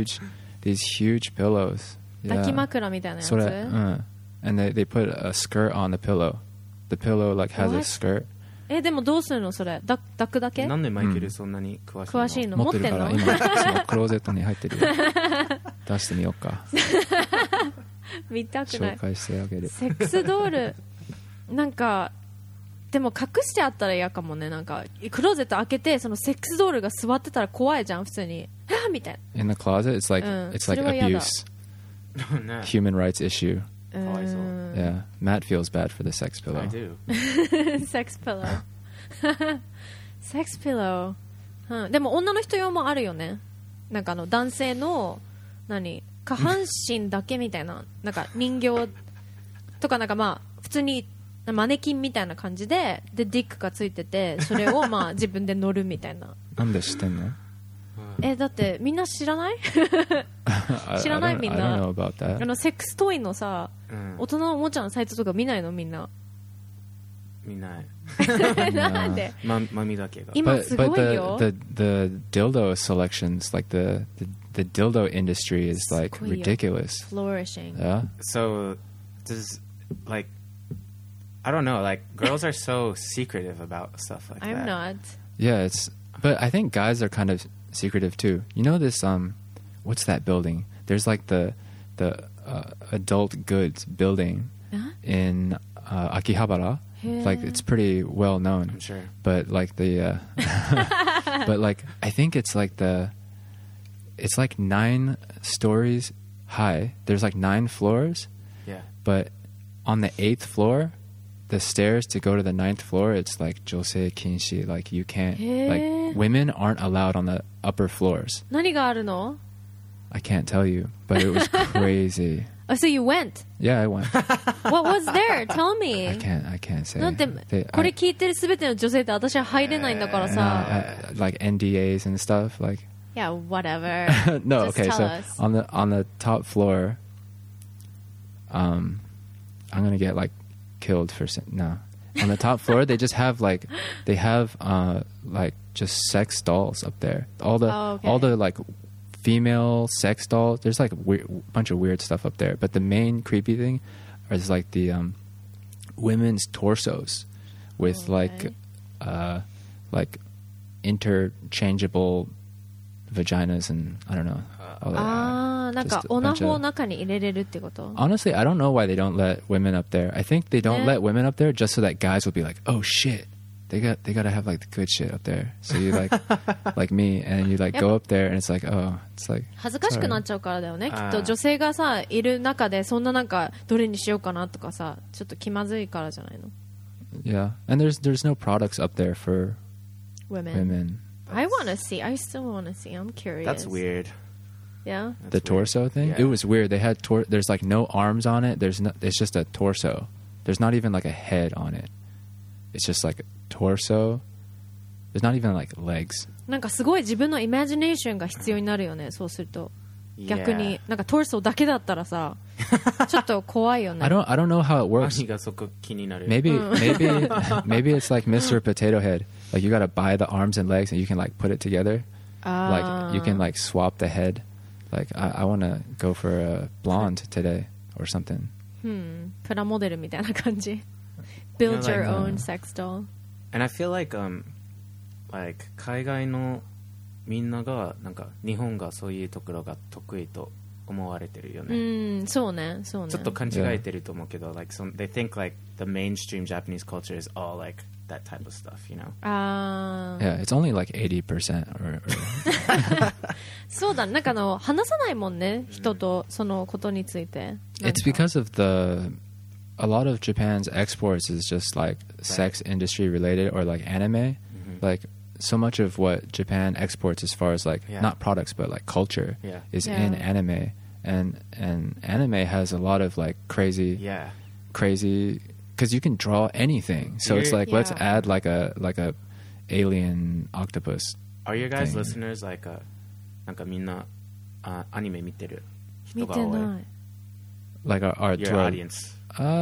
huge pillows. 抱き枕みたいなやつ。 それ、and they put a skirt on the pillow. The pillow like has a What? skirt. でもどうするのそれ？抱くだけ？ なんでマイケルそんなに詳しいの？ 詳しいの？ 持ってるから持ってんの？ 今そのクローゼットに入ってるよ。出してみようか。 見たくない紹。介してあげる。 セックスドールなんかでも隠してあったら嫌かもね。なんかクローゼット開けてそのセックスドールが座ってたら怖いじゃん普通に。みたい In the closet, it's like うん it's like それは嫌だ。 abuse, ね human rights issue. な。 かわいそう。 Yeah, Matt feels bad for the sex pillow. I do. セックスピロー。セックスピロー。でも女の人用もあるよね。なんか男性の下半身だけみたいななんか人形とかなんかまあ普通にマネキンみたいな感じでディックがついててそれをまあ自分で乗るみたいな。 なんで知ってんの？ だってみんな知らない？ 知らない I don't- みん I な。 don't know about that. セックストイのさ、 うん大人のおもちゃのサイトとか見ないのみんな。 見ない。 なんで？ マミだけが。 今 But す but ごいよ。 the dildo selections, like the dildo industry is like すごいよ。 ridiculous. Flourishing. Yeah. So does like I don't know, like girls are so secretive about stuff like I'm that. not. Yeah, but I think guys are kind of secretive too. You know this what's that building? There's like the adult goods building in Akihabara. Like it's pretty well known. I'm sure. But like the but like I think it's like it's like 9 stories high. There's like 9 floors, Yeah. but on the 8th floor, the stairs to go to the 9th floor, it's like josei kinshi. Like you can't, like women aren't allowed on the upper floors. 何があるの？ I can't tell you, but it was crazy. So you went. Yeah, I went. What was there? Tell me. I can't say. だってこれ聞いてるすべての女性って私は入れないんだからさ。 like NDAs and stuff. Like Yeah, whatever. no, Just okay. tell So us. on the top floor, I'm gonna get like killed for no. On the top floor, they just have like just sex dolls up there. All the like female sex dolls. There's like bunch of weird stuff up there. But the main creepy thing is like the women's torsos with like interchangeable vaginas and I don't know. All that. なんか Just a オナ bunch ホ of- を中に入れれるってこと？ Honestly, I don't know why they don't let women up there. I think they don't Yeah. let women up there just so that guys will be like, "Oh shit, they got to have like the good shit up there." So you like like me, and you like go up there, and it's like, oh, it's like 恥ずかしくなっちゃうからだよね。きっとあー女性がさいる中でそんななんかどれにしようかなとかさちょっと気まずいからじゃないの？ yeah. And there's no products up there for Women. women. I want to see. I still want to see. I'm curious. That's weird. Yeah. The That's weird. torso thing, Yeah. it was weird. They had there's like no arms on it. It's just a torso. There's not even like a head on it. It's just like a torso. There's not even like legs. なんかすごい自分のイマジネーションが必要になるよね。そうすると逆に Yeah. なんかトルソーだけだったらさちょっと怖いよね。 I don't know how it works. 何がそこ気になる？ Maybe it's like Mr. Potato Head. Like you gotta buy the arms and legs and you can like put it together. Like you can like swap the head. Like I want to go for a blonde today or something. プラモデルみたいな感じ。Build your Yeah, like, own sex doll. And I feel like like 海外のみんながなんか日本がそういうところが得意と思われてるよね。 そうねそうね。 ちょっと勘違えてると思うけど、like they think like the mainstream Japanese culture is all like that type of stuff, you know? ああ、 Yeah, it's only like 80% or そうだ、なんか話さないもんね、人とそのことについて。 it's because of a lot of Japan's exports is just like sex industry related or like anime. Like so much of what Japan exports as far as like not products but like culture is in anime, and anime has a lot of like crazy because you can draw anything. So it's like let's add like a alien octopus. Are you guys thing. listeners like なんかみんなアニメ見てる人見が多いてない。 Like our Your audience.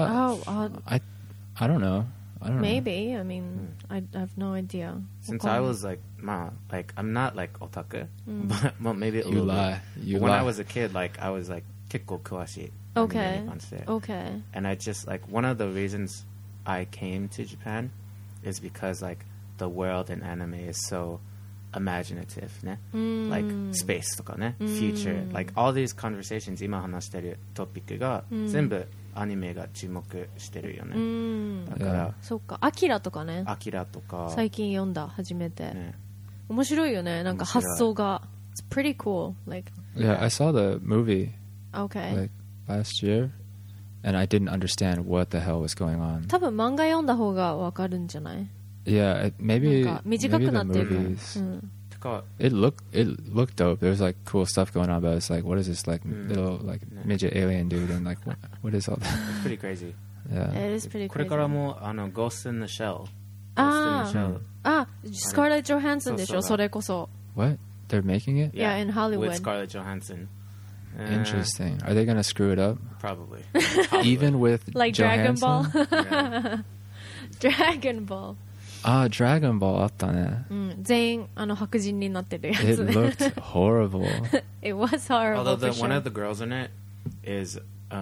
I don't know. I don't know. Maybe. I mean, I have no idea. Since I was like, like I'm not like otaku, but well, maybe a You little lie. bit. You When lie. I was a kid, like I was like 結構詳しい Okay. アニメに関して Okay. And I just like one of the reasons I came to Japan is because like the world in anime is so imaginative ね、like space とかね、future like all these conversations 今話してるトピックが全部アニメが注目してるよね、だからそっか、アキラとかね、 アキラとか最近読んだ、初めて、 ね、 面白いよね、なんか発想が It's pretty cool. Like, Yeah, I saw the movie okay. like last year, and I didn't understand what the hell was going on. 多分漫画読んだ方がわかるんじゃない？ Yeah, maybe なんか短 maybe く the なってる。 movies. てか It looked dope. There was like cool stuff going on, but it's like, what is this like little like midget alien dude, and like what is all that? It's pretty crazy Yeah, It is pretty crazy. これからもGhost in the Shell あ Ghost in the Shell あ、スカーレット・ジョハンソンでしょ、それこそ。 what? They're making it? Yeah, in Hollywood. with Scarlett Johansson. Interesting. Are they gonna screw it up? Probably. Even with Like Dragon Johansson? Ball? Yeah. Dragon Ball. Ah, Dragon Ball あったね。 全員白人になってるや It つね。 looked horrible. It was horrible Although for one sure. of the girls in it is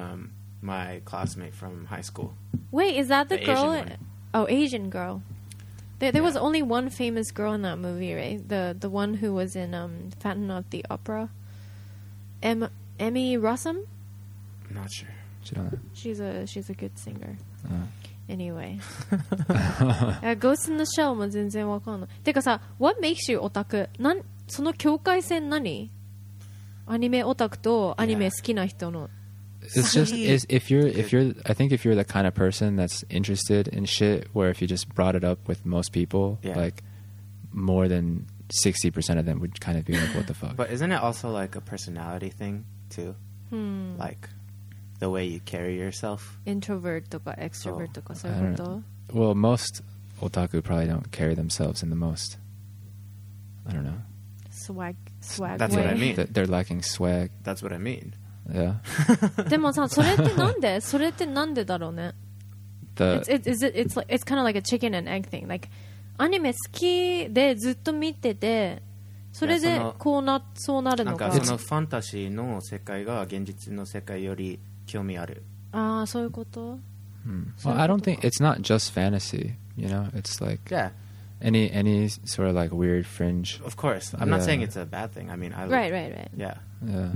my classmate from high school. Wait, is that the The girl? Asian one. Oh, Asian girl. There was only one famous girl in that movie, right? The one who was in Phantom of the Opera. Emmy Rossum? I'm not sure. 知らない。 She's a good singer. うん Anyway. Ghost in the Shell も全然わかんない。てかさ、What makes you オタク？その境界線何？アニメオタクとアニメ好きな人の。 It's just if you're I think if you're the kind of person that's interested in shit where if you just brought it up with most people, like more than 60% of them would kind of be like, what the fuck? But isn't it also like a personality thing too? Like the way you carry yourself? Introvert とか extrovert とかそうい I う don't こ know. と？ Well, most otaku probably don't carry themselves in the most. I don't know. Swag That's what I mean. They're lacking swag. That's what I mean. Yeah. でもさ、それってなんで？それってなんでだろうね。 The It's kind of like a chicken and egg thing. Like アニメ好きでずっと見てて、それでそうなるのか。 なんかそのファンタジーの世界が現実の世界より興味ある。 ああ、そういうこと well, I don't think it's not just fantasy. You know, it's like any sort of like weird fringe. Of course. I'm not saying it's a bad thing. I mean, Right. Yeah. Yeah.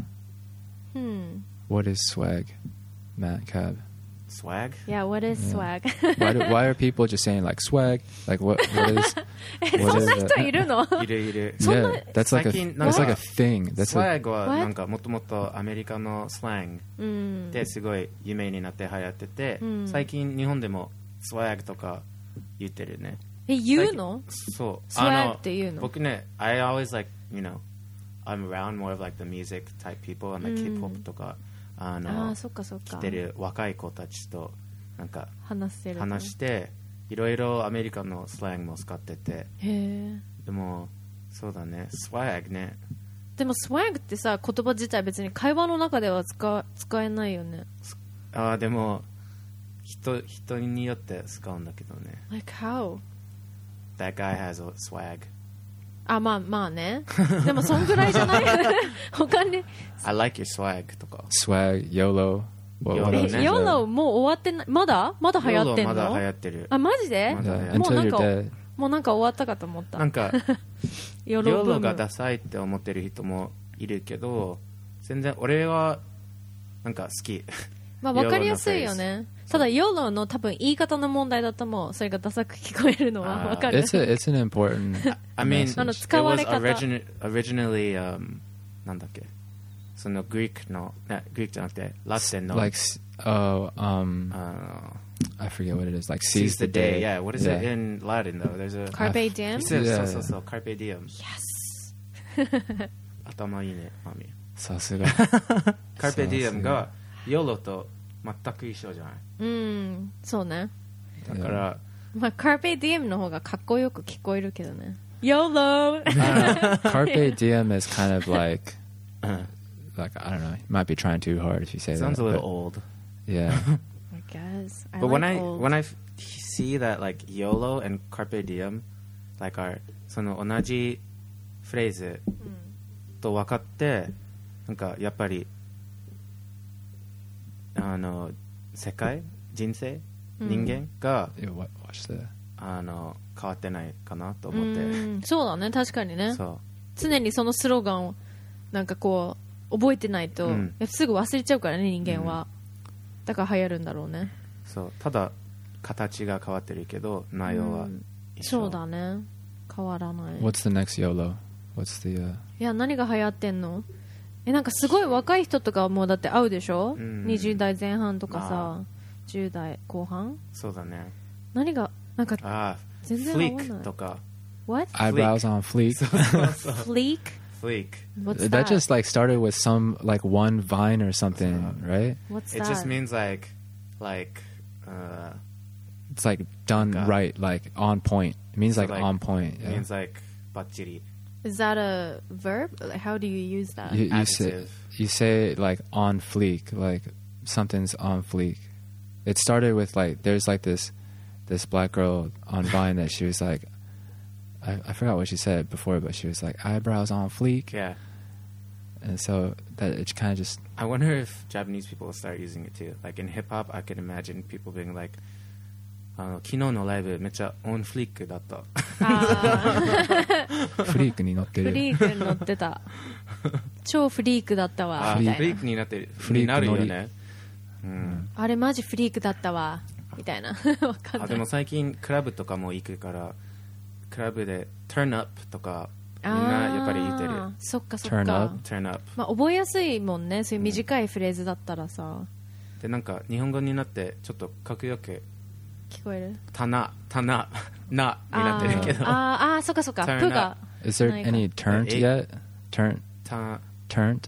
What is swag, Matt Cab? Swag? Yeah, what is swag? Why are people just saying like swag? Like what is? そんな人いるの？ いる。 Yeah, that's like a thing. That's swag はなんかもともとアメリカのスラングですごい有名になって流行ってて、最近日本でも swag とか言ってるね。 言うの？ そう。 swag って言うの？ 僕ね、I always like, you know, I'm around more of like the music type people and like K-pop とかそっかそっか。 来てる若い子たちとなんか話していろいろアメリカのスラングも使ってて。 へえ。 でもそうだね、swag ね。 でも swag ってさ、言葉自体別に会話の中では使えないよね。 でも人によって使うんだけどね。 Like how? That guy has a swag. まあね。でもそんぐらいじゃない他に。 I like your swag とか。 Swag, YOLO. YOLO もう終わってない。まだ流行ってんの？ まだ流行ってる。 マジで？もう Until you're dead. もうなんか終わったかと思った。 なんか YOLO がダサいって思ってる人もいるけど、全然俺はなんか好き。 わかりやすいよね。 ただ YOLO の多分言い方の問題だと思う。それがダサく聞こえるのはわかる。 It's an important I mean, message. it 使われ was 方 originally なんだっけ、そのグリークのグリークじゃなくてラテンの like I forget what it is. Like seize the day. Yeah, what is it in Latin though? There's a Carpe diem? Yeah. そう Carpe diem. Yes. 頭いいね、マミ。 さすが。 Carpe diem が YOLO と全く一緒じゃない。 うん、そうね。 だから、 まあ Carpe diem の方がかっこよく聞こえるけどね。YOLO! Carpe diem is kind of like I don't know. You might be trying too hard if you say sounds that. a little but, old. Yeah. I guess. But when old. I see that like YOLO and Carpe diem like are その同じフレーズと分かって、なんかやっぱり世界人生、人間が Yeah, watch that. 変わってないかなと思って。 そうだね、確かにね。 そう常にそのスローガンをなんかこう覚えてないと、やっぱすぐ忘れちゃうからね、人間は。だから流行るんだろうね。 そう、ただ形が変わってるけど内容は一緒。 そうだね、変わらない。 What's the next YOLO? What's the いや、何が流行ってんの？なんかすごい若い人とかはもうだって会うでしょ、20代前半とかさ、10代後半。 そうだね。 何がなんか全然合わない。 フリークとか。 What? eyebrows on fleek? Fleek? Fleek. What's That that? just like started with some like one vine or something, right? What's It that? just means like It's like done Like, right, like on point. It means so like on point. It Yeah. means like バッチリ。 Is that a verb? Like, how do you use that? You say like on fleek, like something's on fleek. It started with like there's like this black girl on Vine that she was like, I forgot what she said before, but she was like eyebrows on fleek. Yeah. And so that it kind of just. I wonder if Japanese people will start using it too. Like in hip hop, I could imagine people being like, 昨日のライブめっちゃオンフリックだった。 フリークに乗ってる。 フリークに乗ってた。超フリークだったわ。みたいな。 フリークになってる。 フリークになるよ乗ね。 あれマジフリークだったわ。みたいな。わかんない。 でも最近クラブとかも行くから、クラブで turn up とかみんなやっぱり言ってる。 そっかそっ Turn か up。 turn up。 まあ覚えやすいもんね。そういう短いフレーズだったらさ。 でなんか日本語になってちょっとかっこよく聞こえる？ なになってるけど。 そっかそっか。 Turn プが。 Is there any turned yet? Turned? Turned.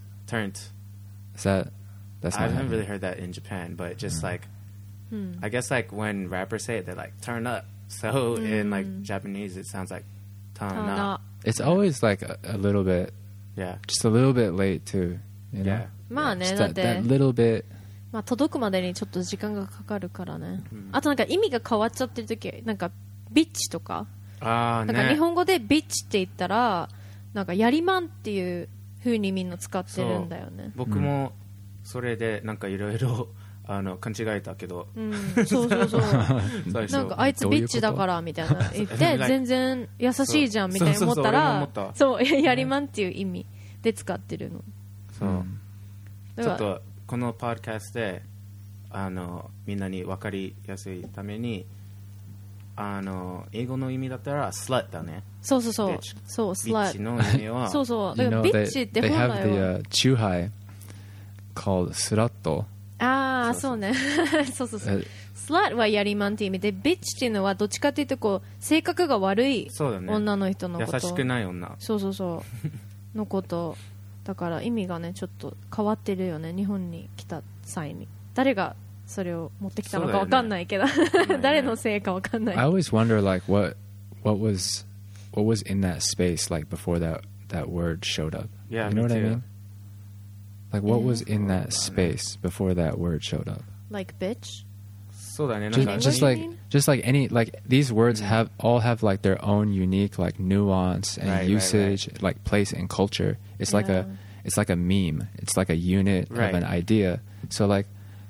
Is that? That's I not. haven't really heard that in Japan, but just like, I guess like when rappers say it, they're like turn up. So in like Japanese, it sounds like turn up. It's always like a little bit, Yeah. just a little bit late too. You know? Yeah. まあね、 Just だっ that て little bit. まあ届くまでにちょっと時間がかかるからね。あとなんか意味が変わっちゃってる時、なんかビッチとか。なんか日本語でビッチって言ったらなんかやりまんっていう風にみんな使ってるんだよね。 僕もそれでなんかいろいろ勘違えたけど、 そうそうそう。 最初なんかあいつビッチだからみたいな言って全然優しいじゃんみたいな思ったら、そうやりまんっていう意味で使ってるの。 そう。ちょっとこのポッドキャストでみんなに分かりやすいために。英語の意味だったら slut だね。 そうそうそう。そう、 ビッチの意味はそうそう。だからビッチって本 they 来 have は the chuhai called suratto. そうね。そうそうそう。スラットはやりまんって意味で、ビッチっていうのはどっちかっていうとこう性格が悪い女の人のこと。 優しくない女。 そうそうそうのこと。だから意味がねちょっと変わってるよね。日本に来た際に誰がそれを持ってきたのかわかんないけど、誰のせいかわかんない。 I always wonder like what was in that space like before that word showed up. Yeah, you know me what I too. mean? Like what was in that space before that word showed up? Like bitch? そうだね。なんか Just like any like these words all have like their own unique like nuance and usage, like place and culture. It's like a meme. It's like a unit of an idea. So like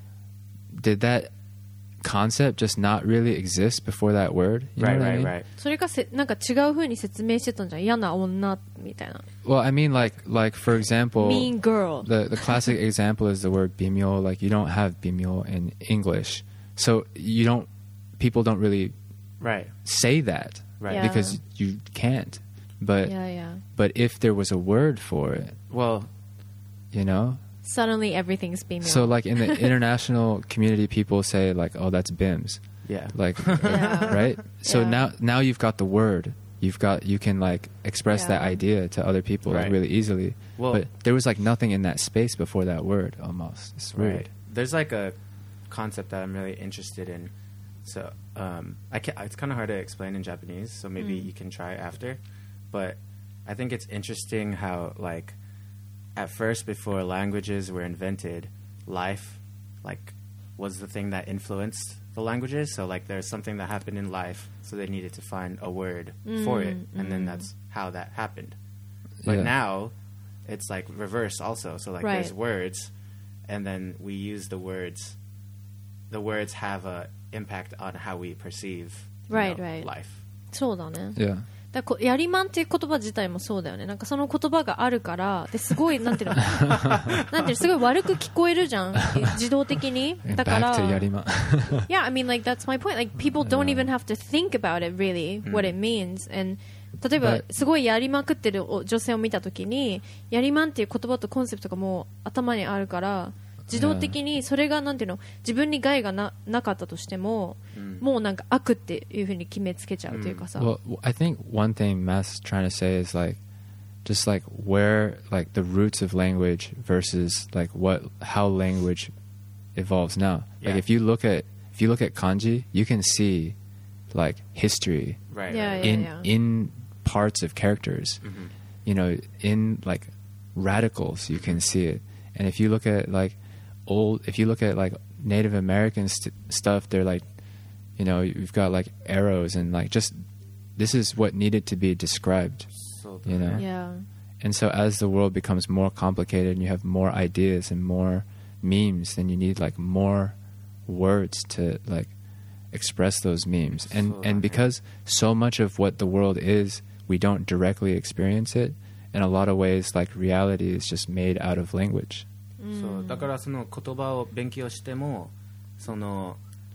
did that concept just not really exist before that word? You know what I mean? それかなんか違う風に説明してたんじゃん。嫌な女みたいな。 Well, I mean like for example, mean girl. The classic example is the word bimyo. Like you don't have bimyo in English. So people don't really Right. say that, Right. Yeah. because you can't. But yeah. but if there was a word for it, Well, you know, Suddenly everything's being so like in the international community, people say like, "Oh, that's BIMS," yeah. like, Yeah. right? So Yeah. now you've got the word. You can like express that Yeah. idea to other people like Right. really easily. Well- but there was like nothing in that space before that word. Almost, it's weird. Right. There's like a concept that I'm really interested in. So it's kind of hard to explain in Japanese, so maybe you can try after. But I think it's interesting how like at first, before languages were invented, life like was the thing that influenced the languages. So like there's something that happened in life, so they needed to find a word for it, and then that's how that happened. But Yeah. now it's like reverse also. So like Right. there's words, and then we use the words. The words have a impact on how we perceive Right, right. life. そうだね。 Yeah. だからやりまんっていう言葉自体もそうだよね。なんかその言葉があるからですごいなんていうのなんていうのすごい悪く聞こえるじゃん自動的に。だから Back to yarima. Yeah, I mean, like, that's my point. Like, people don't even have to think about it, really, what it means. And 例えば But- すごいやりまくってる女性を見たときにやりまんっていう言葉とコンセプトがもう頭にあるから自動的にそれがなんていうの自分に害がなかったとしても、もうなんか悪っていうふうに決めつけちゃうというかさ、 Well, I think one thing Matt's trying to say is like, just like where like the roots of language versus like how language evolves now. Like Yeah. if you look at kanji, you can see like history Right. Yeah, right. yeah. in parts of characters. You know, in like radicals, you can see it. And if you look at like Native American stuff, they're like, you know, you've got like arrows and like just this is what needed to be described, So you know. Yeah. And so as the world becomes more complicated and you have more ideas and more memes, then you need like more words to like express those memes. And because so much of what the world is, we don't directly experience it. In a lot of ways, like reality is just made out of language. そうだからその言葉を勉強してもその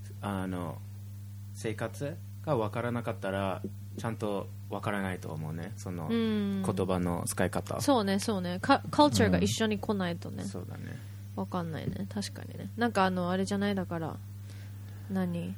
生活が分からなかったらちゃんと分からないと思うねその言葉の使い方。 そうねそうねカルチャーが一緒に来ないとね、 そうだね。 わかんないね確かにねなんかあれじゃないだから何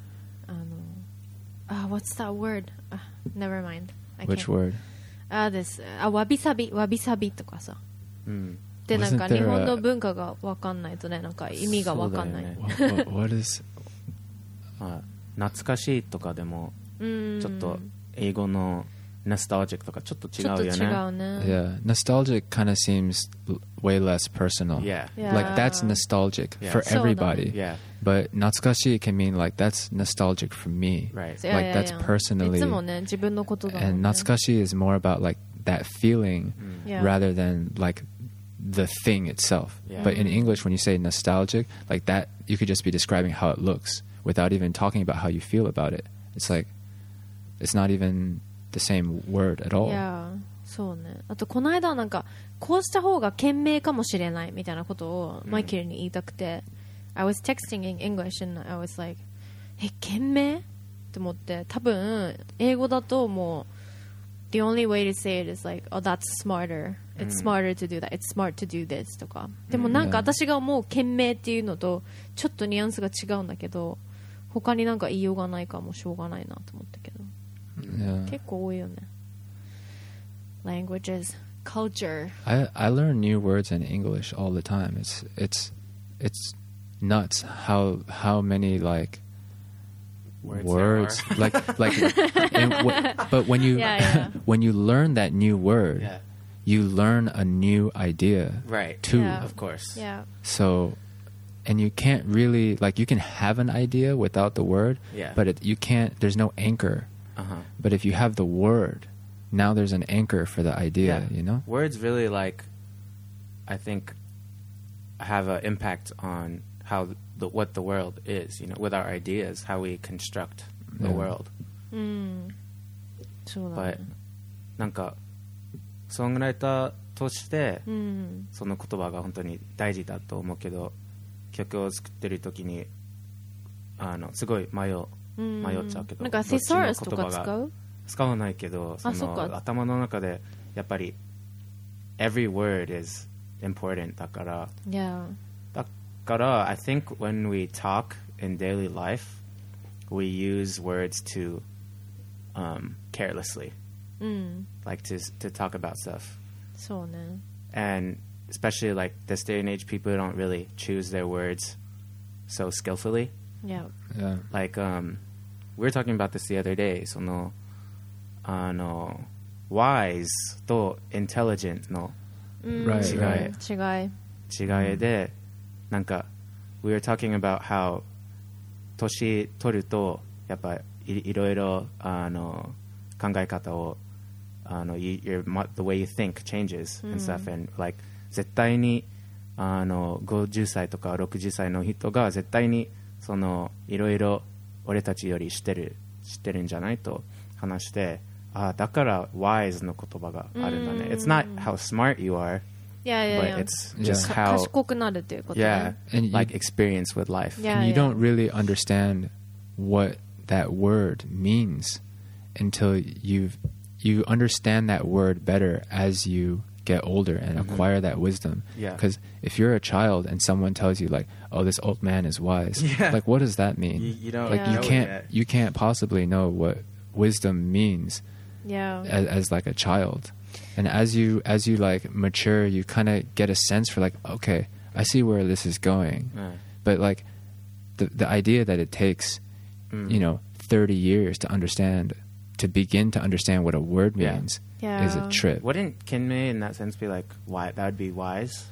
what's that word? Never mind. I Which can't. word? わびさびとかさうん。 でなんか Wasn't there 日本の文化がわかんないとねなんか意味がわかんない What is? まあ懐かしいとかでもちょっと英語のnostalgic とかちょっと違ちょっと違うよね。 うね Yeah, nostalgic kind of seems way less personal. Yeah. Like that's nostalgic Yeah. for So everybody. Yeah. But natsukashi can mean like that's nostalgic for me. Right. Like that's い personally. つもね自分のことだもんね And natsukashi is more about like that feeling Yeah. rather than like the thing itself. Yeah. But in English, when you say nostalgic, like that, you could just be describing how it looks without even talking about how you feel about it. It's like, it's not even the same word at all. いやそうねあとこの間はなんかこうした方が賢明かもしれないみたいなことをマイケルに言いたくて、I was texting in English and I was like 賢明って思って多分英語だともう The only way to say it is like oh that's smarter it's smarter to do that it's smart to do this とかでもなんか私が思う賢明っていうのとちょっとニュアンスが違うんだけど他になんか言いようがないかもしょうがないなと思ったけど Yeah. 結構多いよね languages culture I learn new words in English all the time. It's nuts how many like words there are. like but when you Yeah. when you learn that new word, Yeah. you learn a new idea Right. too. Yeah. Of course. yeah So, and you can't really like you can have an idea without the word, Yeah. but you can't. There's no anchor. Uh-huh. But if you have the word, now there's an anchor for the idea. You know. Words really like I think have an impact on how what the world is, you know, with our ideas, how we construct the Yeah. world. そうだ But ねなんかソングライターとしてうんその言葉が本当に大事だと思うけど曲を作ってる時にすごい迷っちゃうけど、 なんか thesaurus とか使わないけど、その頭の中でやっぱり every word is important だから、だから I think when we talk in daily life we use words too carelessly, like to talk about stuff. そうね。 And especially like this day and age, people don't really choose their words so skillfully. Yeah. Like we were talking about this the other day. そのwise と intelligent の違いで、なんか we were talking about how 年取るとやっぱいろいろ考え方をthe way you think changes and stuff, and like 絶対に50歳とか60歳の人が絶対にそのいろいろ俺たちより知ってるんじゃないと話して、だから wise の言葉があるんだね。It's not how smart you are, but it's just how 賢くなるっていうことね。 and like experience with life. And you don't really understand what that word means until you understand that word better as you get older and acquire that wisdom. Because if you're a child and someone tells you like, "Oh, this old man is wise," like what does that mean? You don't like you can't possibly know what wisdom means as like a child. And as you like mature, you kind of get a sense for like, okay, I see where this is going. But like the idea that it takes 30 years to begin to understand what a word means is a trip. Wouldn't kinmei in that sense be like, why that would be wise?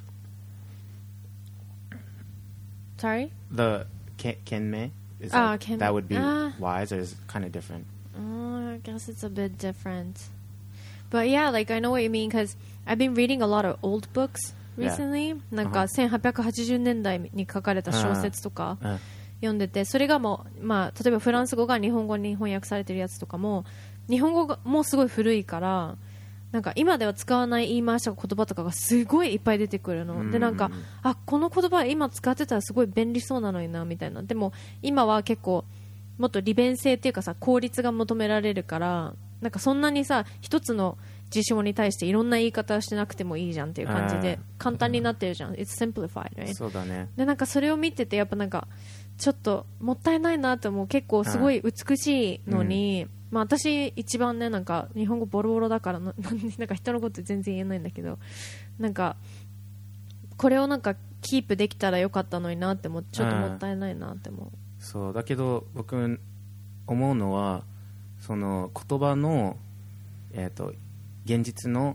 Sorry? The kinmei is that would be wise, or is it kind of different? I guess it's a bit different. But yeah, like I know what you mean, because I've been reading a lot of old books recently. なんか1880年代に書かれた小説とか読んでて、それがもう、例えばフランス語が日本語に翻訳されてるやつとかも、日本語がもうすごい古いから、なんか今では使わない言い回しとか言葉とかがすごいいっぱい出てくるの。で、なんか、この言葉今使ってたらすごい便利そうなのにな、みたいな。でも今は結構もっと利便性っていうかさ、効率が求められるから、なんかそんなにさ、一つの事象に対していろんな言い方をしてなくてもいいじゃんっていう感じで簡単になってるじゃん。It's simplified, right? そうだね。 で、なんかそれを見ててやっぱなんかちょっともったいないなって思う。結構すごい美しいのに、私一番ね、なんか日本語ボロボロだからなんか人のこと全然言えないんだけど、なんかこれをなんかキープできたらよかったのになってちょっともったいないなって思う。 そうだけど僕思うのはその言葉の現実の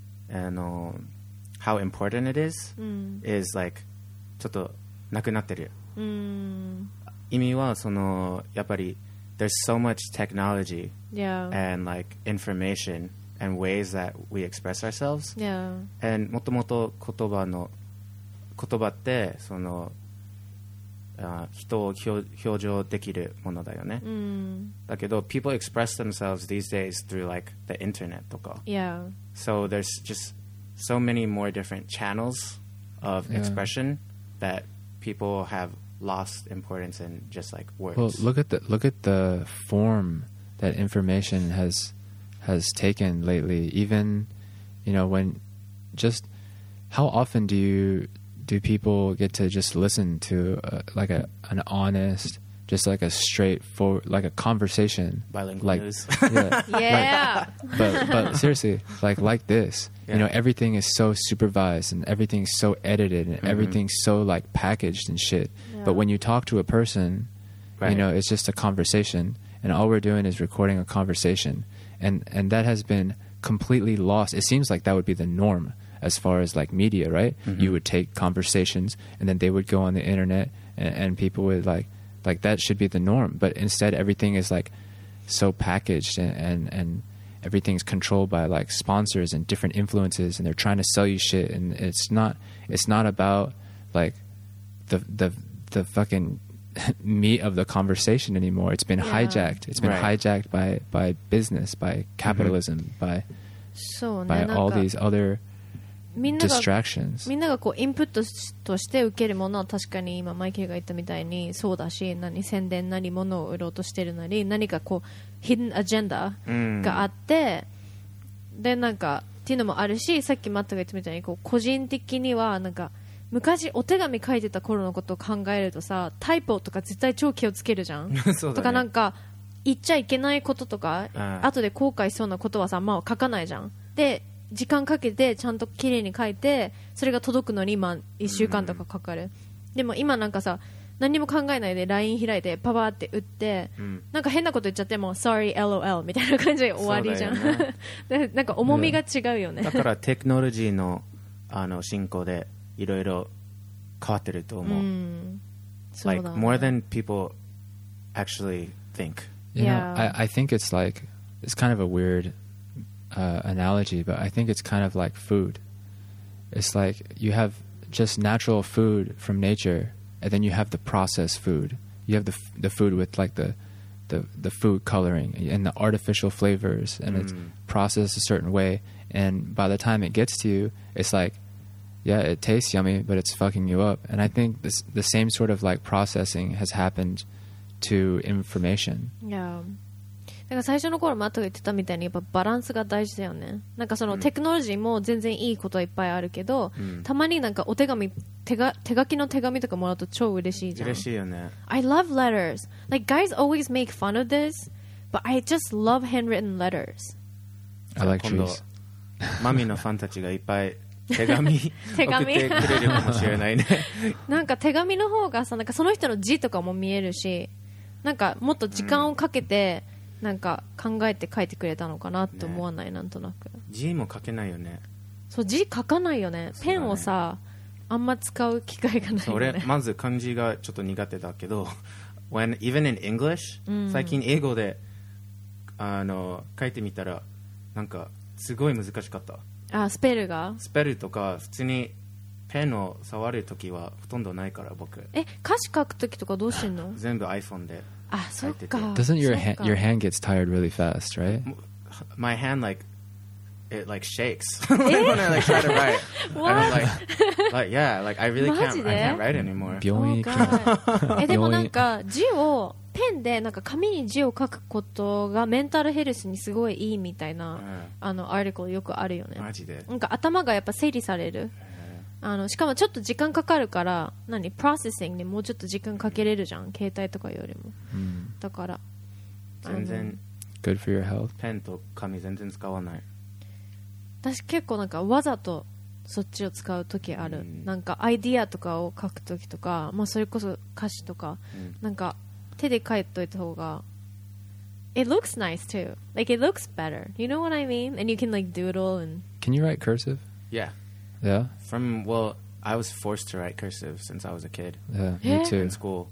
how important it is is like ちょっとなくなってる。意味はそのやっぱり there's so much technology and like information and ways that we express ourselves. And もともと言葉ってその人を表情できるものだよね。だけど people express themselves these days through like the internet とか。So there's just so many more different channels of expression that people have lost importance in just like words. Well, look at the form that information has taken lately. Even when just how often do people get to just listen to like an honest, just like a straightforward, like a conversation, bilingual like, news? But seriously, like this, everything is so supervised and everything's so edited and everything's so like packaged and shit. But when you talk to a person, it's just a conversation, and all we're doing is recording a conversation, and that has been completely lost. It seems like that would be the norm as far as like media, right? You would take conversations and then they would go on the internet and people would like that should be the norm. But instead everything is like so packaged and everything's controlled by like sponsors and different influences, and they're trying to sell you shit, and it's not about like the fucking meat of the conversation anymore. It's been hijacked. It's been hijacked by business, by capitalism, by all these other みんなが distractions. みんながこうインプットとして受けるものは確かに今マイケルが言ったみたいにそうだし、宣伝なり物を売ろうとしてるなり何かこうヒッドアジェンダがあって、でなんかっていうのもあるし、さっきマットが言ったみたいにこう個人的にはなんか昔お手紙書いてた頃のことを考えるとさ、タイプとか絶対超気をつけるじゃんそうだね、 とかなんか言っちゃいけないこととかあ後で後悔しそうなことはさ、まあ書かないじゃん。で時間かけてちゃんと綺麗に書いてそれが届くのにまあ1週間とかかかる、でも今なんかさ何も考えないで LINE 開いてパパーって打って、なんか変なこと言っちゃっても Sorry LOL みたいな感じで終わりじゃん、 そうだよでなんか重みが違うよね、 だからテクノロジーの進行でいろいろ変わってると思う。 そうだ Like ね more than people actually think. You know, Yeah. I think it's like it's kind of a weird analogy, but I think it's kind of like food. It's like you have just natural food from nature, and then you have the processed food. You have the food with like the food coloring and the artificial flavors, and it's processed a certain way. And by the time it gets to you, it's like, yeah, it tastes yummy, but it's fucking you up. And I think the same sort of like processing has happened to information. いやだから最初の頃マットが言ってたみたいにやっぱバランスが大事だよね。なんかそのテクノロジーも全然いいことはいっぱいあるけど、たまになんかお手紙手書きの手紙とかもらうと超嬉しいじゃん。 嬉しいよね。 I love letters. Like guys always make fun of this, but I just love handwritten letters. I like 今度 trees. マミのファンたちがいっぱい手紙送手紙ってくれるかもしれないね。 なんか手紙の方がさ、なんかその人の字とかも見えるし、なんかもっと時間をかけて、なんか考えて書いてくれたのかなって思わない、ね、なんとなく。 字も書けないよね。 そう、字書かないよね。ペンをさ、あんま使う機会がないよ俺ね。 まず漢字がちょっと苦手だけどwhen even in English、最近英語で書いてみたらなんかすごい難しかった。 あ、スペルがスペルとか普通にペンを触るときはほとんどないから僕。 歌詞書くときとかどうしてんの？ 全部 iPhone で。 あ、そっか。 Doesn't your そっか your hand gets tired really fast, right? My hand like it like shakes when I like try to write. I don't like yeah, like I really マジ can't で I can't write anymore. 病院行きな。 でもなんか字をペンでなんか紙に字を書くことがメンタルヘルスにすごいいいみたいな、アーティクルよくあるよね。 マジで。 なんか頭がやっぱ整理される。しかもちょっと時間かかるからプロセッシングにもうちょっと時間かけれるじゃん、携帯とかよりも、だから全然 Good for your health. ペンと紙全然使わない。 私結構なんかわざとそっちを使う時ある、なんかアイディアとかを書く時とか、まあ、それこそ歌詞とか、なんか手で書いといた方が It looks nice too, like it looks better, you know what I mean, and you can like doodle and Can you write cursive? Yeah. Yeah. I was forced to write cursive since I was a kid Yeah, Yeah. me too. in school.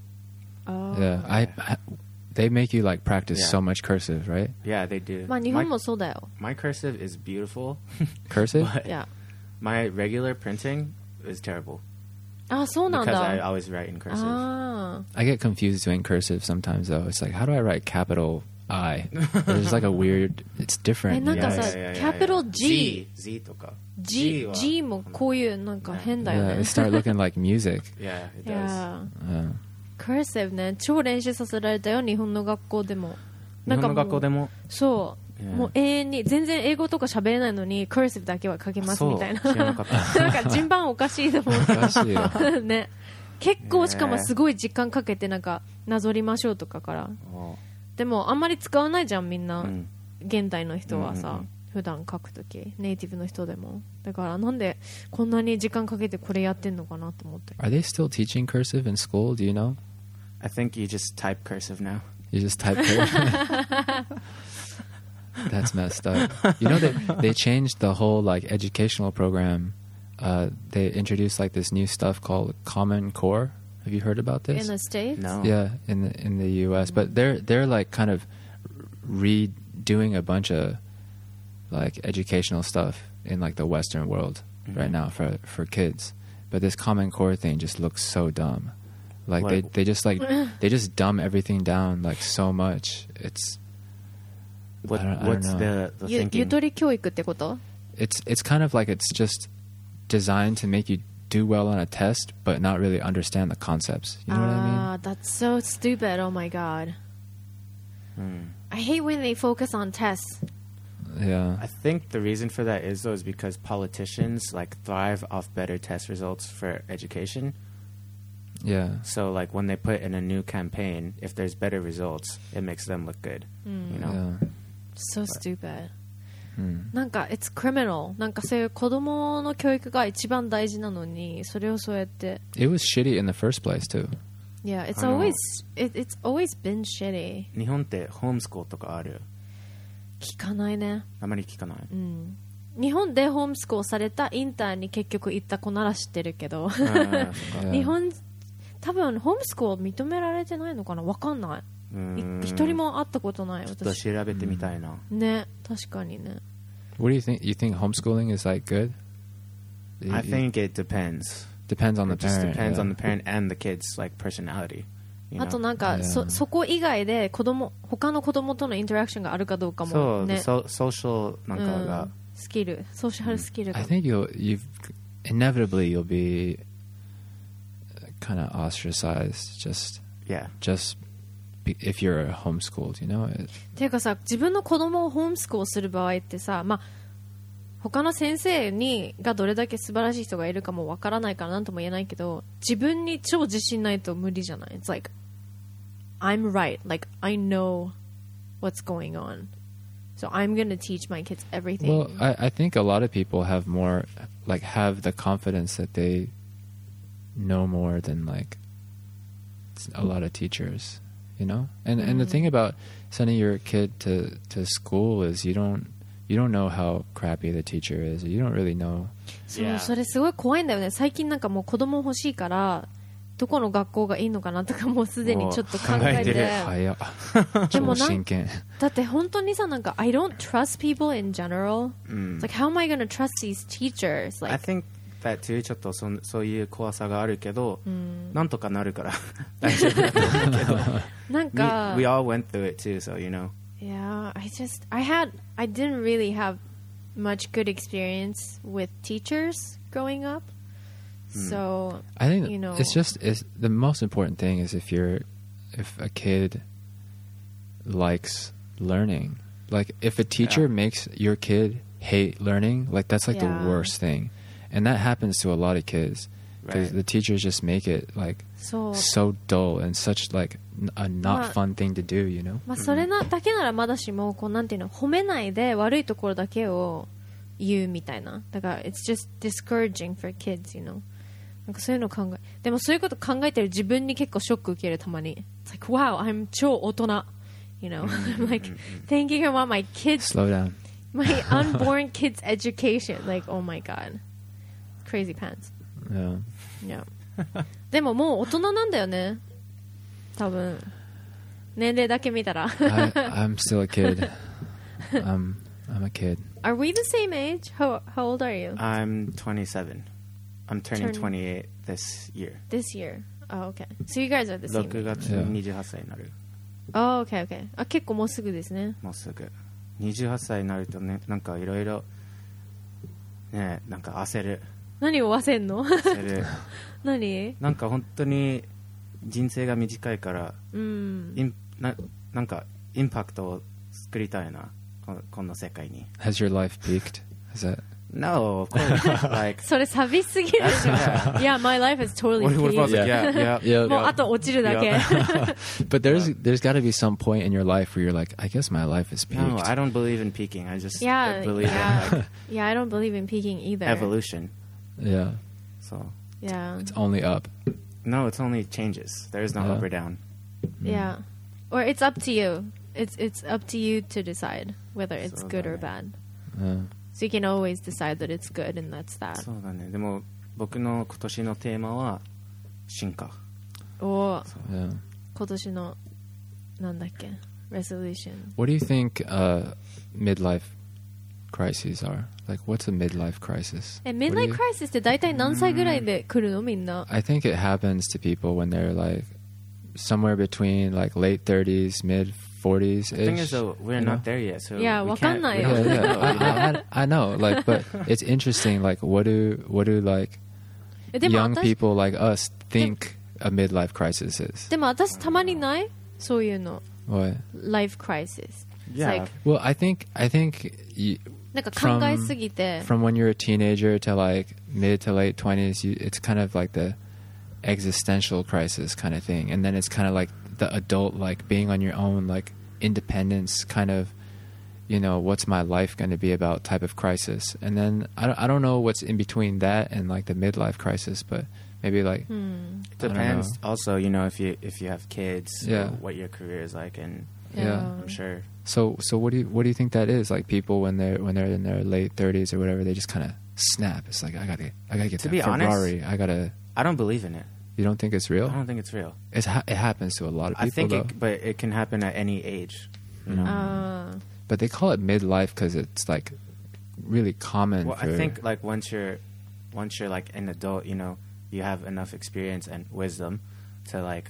Yeah, they make you like practice Yeah. so much cursive, right? Yeah, they do. まあ日本もそうだよ。 My cursive is beautiful, Cursive? but Yeah. my regular printing is terrible あ、そうなん because I だ。 always write in cursive. あ I get confused doing cursive sometimes though. It's like, how do I write capital I? There's like a weird. It's different. なんかさ Yeah, yeah, yeah, yeah, capital yeah. G Z とか G は G もこういうなんか変だよ Yeah, ね it。start looking like music. Yeah, it I does. Yeah. Cursive ね、超練習させられたよ、日本の学校でも。 日本の学校でもそう、 Yeah. もう永遠に全然英語とか喋れないのに Cursive だけは書けますみたいな。 そう知らなかったなんか順番おかしいと思おかしいよ。 うね。結構しかもすごい時間かけてなんかなぞりましょうとかから。でもあんまり使わないじゃんみんな、現代の人はさ、普段書くときネイティブの人でも。だからなんでこんなに時間かけてこれやってんのかなと思って。 Are they still teaching cursive in school? Do you know? I think you just type cursive now. You just type cursive. That's messed up. You know they changed the whole like educational program. They introduced like this new stuff called Common Core. Have you heard about this? In the States? No. Yeah, in the U.S. But they're like kind of redoing a bunch of like educational stuff in like the Western world right now for kids. But this Common Core thing just looks so dumb. Like What? they just like they just dumb everything down like so much. It's I don't What's know. the ゆ thinking? とり教育ってこと？ it's kind of like it's just designed to make you do well on a test, but not really understand the concepts. You know what I mean? That's so stupid. Oh my god. I hate when they focus on tests. Yeah. I think the reason for that is because politicians like thrive off better test results for education. Yeah. So like when they put in a new campaign, if there's better results, it makes them look good. You know? Yeah. So stupid. なんか it's criminal. なんかそういう子供の教育が一番大事なのに、それをそうやって。 It was shitty in the first place too. Yeah, it's always been shitty. 日本ってホームスクールとかある？ 聞かないね。 あまり聞かない。 日本でホームスクールされたインターに結局行った子なら知ってるけど、日本多分ホームスクール認められてないのかな、わかんない。一人も会ったことない。 ちょっと調べてみたいな。 ね、確かにね。 What do you think? You think homeschooling is like good? I think it depends. Depends on the It just parent. depends yeah. on the parent and the kid's like personality. You あと know? なんか、 Yeah. そこ以外で他の子供とのインタラクションがあるかどうかそう、 もね。 ソーシャルなんかが、 スキル、ソーシャルスキルが。 I think you've inevitably you'll be kind of ostracized yeah. just if you're homeschooled, you know? ていうかさ、自分の子供をホームスクールする場合ってさ、まあ他の先生がどれだけ素晴らしい人がいるかもわからないからなんとも言えないけど、自分に超自信ないと無理じゃない。It's like I'm right, like I know what's going on, so I'm gonna teach my kids everything. Well, I think a lot of people have more, like, have the confidence that they know more than like a lot of teachers, you know. And the thing about sending your kid to school is you don't know how crappy the teacher is. You don't really know. そう、 Yeah. それすごい怖いんだよね。最近なんかもう子供欲しいからどこの学校がいいのかなとかもうすでにちょっと考えて。 早っ。 でも超真剣。 だって本当にさ、なんか I don't trust people in general. It's like how am I gonna trust these teachers? I Like think that too. ちょっとそういう怖さがあるけど、なんとかなるから大丈夫だと思うけど。 なんか We all went through it too, so you know. Yeah, I didn't really have much good experience with teachers growing up. So I think you know, it's the most important thing is if a kid likes learning. Like if a teacher makes your kid hate learning, like that's like Yeah. the worst thing. And that happens to a lot of kids. Because Right. the teachers just make it like そう。 so dull and such like a not まあ fun thing to do, you know? まあそれだけならまだしも、こうなんていうの、褒めないで悪いところだけを言うみたいな。だから it's just discouraging for kids, you know. なんかそういうの考え、でもそういうこと考えてる自分に結構ショック受けるたまに。It's like wow, I'm 超大人, you know. I'm like thinking about my kids, Slow down. my unborn kids' education. Like oh my god, crazy pants. Yeah. Yeah. でももう大人なんだよね。多分年齢だけ見たら。 I'm still a kid. I'm a kid. Are we the same age? How old are you? I'm 27. I'm turning 28 this year. This year. Oh, okay. So you guys are the same. 6月に28歳になる。 Oh, okay, okay. あ、結構もうすぐですね。 もうすぐ。28歳になるとね、なんかいろいろね、なんか焦る。 何を忘れんの？ 焦る。 何？ なんか本当に人生が短いから、 うん。 なんかインパクトを作りたいな、この世界に。 Has your life peaked? Is that No, of course not. Like, それ寂しすぎるでしょ。Yeah, my life is totally what about peaked. like, yeah, Yeah. もうあと落ちるだけ。 But there's got to be some point in your life where you're like, I guess my life is peaked. No, I don't believe in peaking. I just Yeah, believe in yeah. like Yeah, I don't believe in peaking either. evolution. Yeah. So Yeah. It's only up. no, it's only changes. There is no Yeah. up or down. Yeah. Or it's up to you. It's up to you to decide whether it's So good or that- bad. So you can always decide that it's good and that's that. そうだね。でも僕の今年のテーマは進化。 お Yeah. 今年のなんだっけ resolution. What do you think midlife crises are? Like, what's a midlife crisis? え、 What do midlife you- crisis って大体何歳ぐらいで来るのみんな。 I think it happens to people when they're like somewhere between like late 30s, mid 40s. The thing is, though, we're not there yet, so Yeah, we わかん can't. ない we よ。 don't Yeah, know, you know? I know, like, but it's interesting. Like, what do like でも young 私 people like us think a midlife crisis is? でも私たまにないそういうの What? life crisis It's Yeah. like Well, I think you, なんか考えすぎて from when you're a teenager to like mid to late 20s, it's kind of like the existential crisis kind of thing, and then it's kind of like the adult, like being on your own, like independence kind of, you know, what's my life going to be about type of crisis. And then I don't know what's in between that and like the midlife crisis, but maybe like It I don't depends. know. Also, you know, if you have kids, Yeah. what your career is like, and Yeah. I'm sure. So what do you think that is? Like people when they're in their late 30s or whatever, they just kind of snap. It's like I gotta get To that be honest, Ferrari. I don't believe in it. You don't think it's real? I don't think it's real. It happens to a lot of people. I think though. but it can happen at any age. You know. Ah. But they call it midlife because it's like really common. Well, for, I think like once you're like an adult, you know, you have enough experience and wisdom to like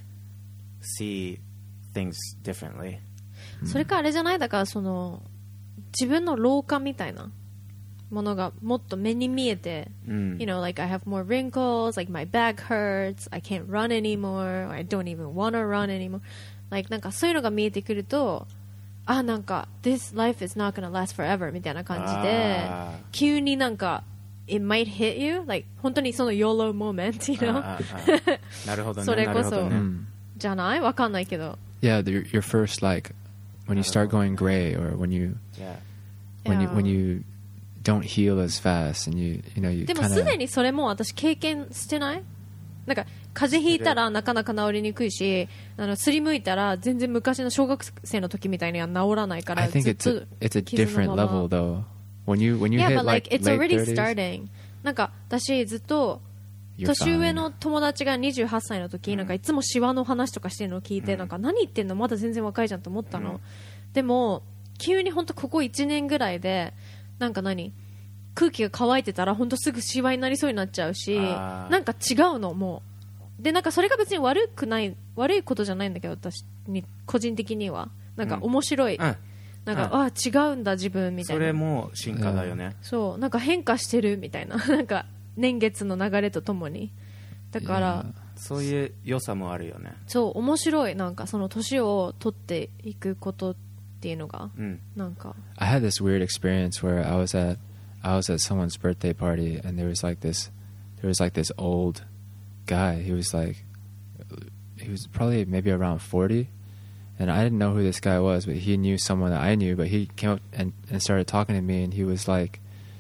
see things differently. それかあれじゃないだからその自分の老化みたいなものがもっと目に見えて、 Mm. you know, like I have more wrinkles, like my back hurts, I can't run anymore, I don't even want to run anymore. Like なんかそういうのが見えてくると、あ、なんか this life is not gonna last forever みたいな感じで、急になんか it might hit you, like 本当にその YOLO moment, you know? なるほどね。 それこそなるほどね。 じゃないわかんないけど。 Yeah, your first like when you start going gray or when you Yeah. when you don't heal as fast and you know you でも kind すで of にそれも私経験してないなんか風邪ひいたらなかなか治りにくいしすりむいたら全然昔の小学生の時みたいには治らないから I think ずっ it's と a 傷 different のまま level though. When you Yeah, hit but like like it's late already 30s, starting なんか私ずっと you're 年上 fine. の友達が28歳の時、なんかいつもシワの話とかしてるのを聞いて、なんか何言ってんのまだ全然若いじゃんと思ったの、でも急に本当ここ1年ぐらいでなんか空気が乾いてたら本当すぐシワになりそうになっちゃうし、なんか違うのもうでなんかそれが別に悪いことじゃないんだけど私に個人的にはなんか面白い、なんか、あ違うんだ自分みたいなそれも進化だよね。 そうなんか変化してるみたいななんか年月の流れとともにだから、 そういう良さもあるよね。 そう面白いなんかその年を取っていくことっていうのが、なんか I had this weird experience where I was at someone's birthday party and there was like this old guy. He was probably maybe around 40 and I didn't know who this guy was, but he knew someone that I knew, but he came up and started talking to me and he was like,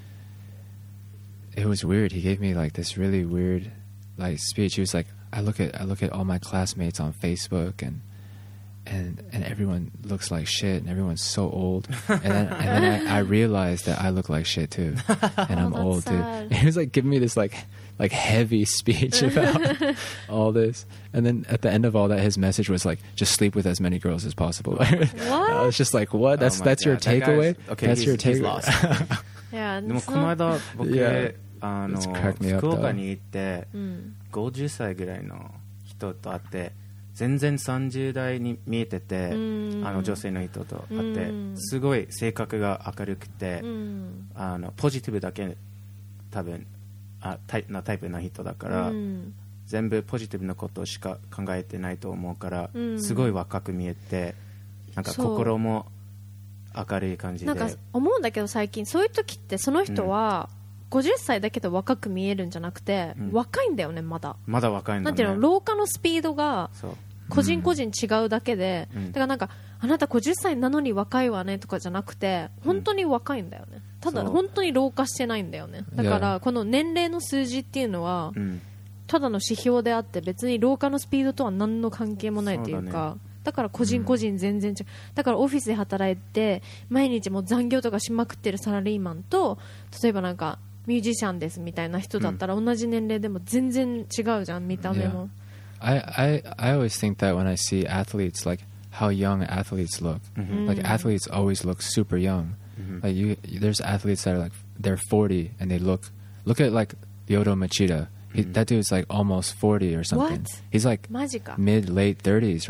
it was weird. He gave me like this really weird like speech. He was like, I look at all my classmates on Facebook and everyone looks like shit and everyone's so old and then I realized that I look like shit too and I'm that's old sad. too. And he was like giving me this like heavy speech about all this, and then at the end of all that his message was like just sleep with as many girls as possible. I was just like, what? That's your takeaway? Okay, that's your he's takeaway? lost. いやでもこの間僕 Yeah. It's cracked me up, 福岡 though. に行って50歳ぐらいの人と会って全然30代に見えてて女性の人と会ってすごい性格が明るくてポジティブだけ多分タイプな人だから全部ポジティブなことしか考えてないと思うからすごい若く見えてなんか心も明るい感じでなんか思うんだけど最近そういう時ってその人は、50歳だけど若く見えるんじゃなくて、若いんだよねまだ若いんだね。 なんていうの老化のスピードが個人個人違うだけで、だからなんかあなた50歳なのに若いわねとかじゃなくて本当に若いんだよね、ただ本当に老化してないんだよね。だからこの年齢の数字っていうのは、ただの指標であって別に老化のスピードとは何の関係もないというか、だから個人個人全然違う、だからオフィスで働いて毎日もう残業とかしまくってるサラリーマンと例えばなんかミュージシャンですみたいな人だったら同じ年齢でも全然違うじゃん見た目も。 I always think that when I see athletes, like how young athletes look, like athletes always look super young. Like there's athletes that are like they're 40 and they look at like Lyoto Machida. That dude's like almost 40 or something. What? He's like マジか。 mid late 30s, right?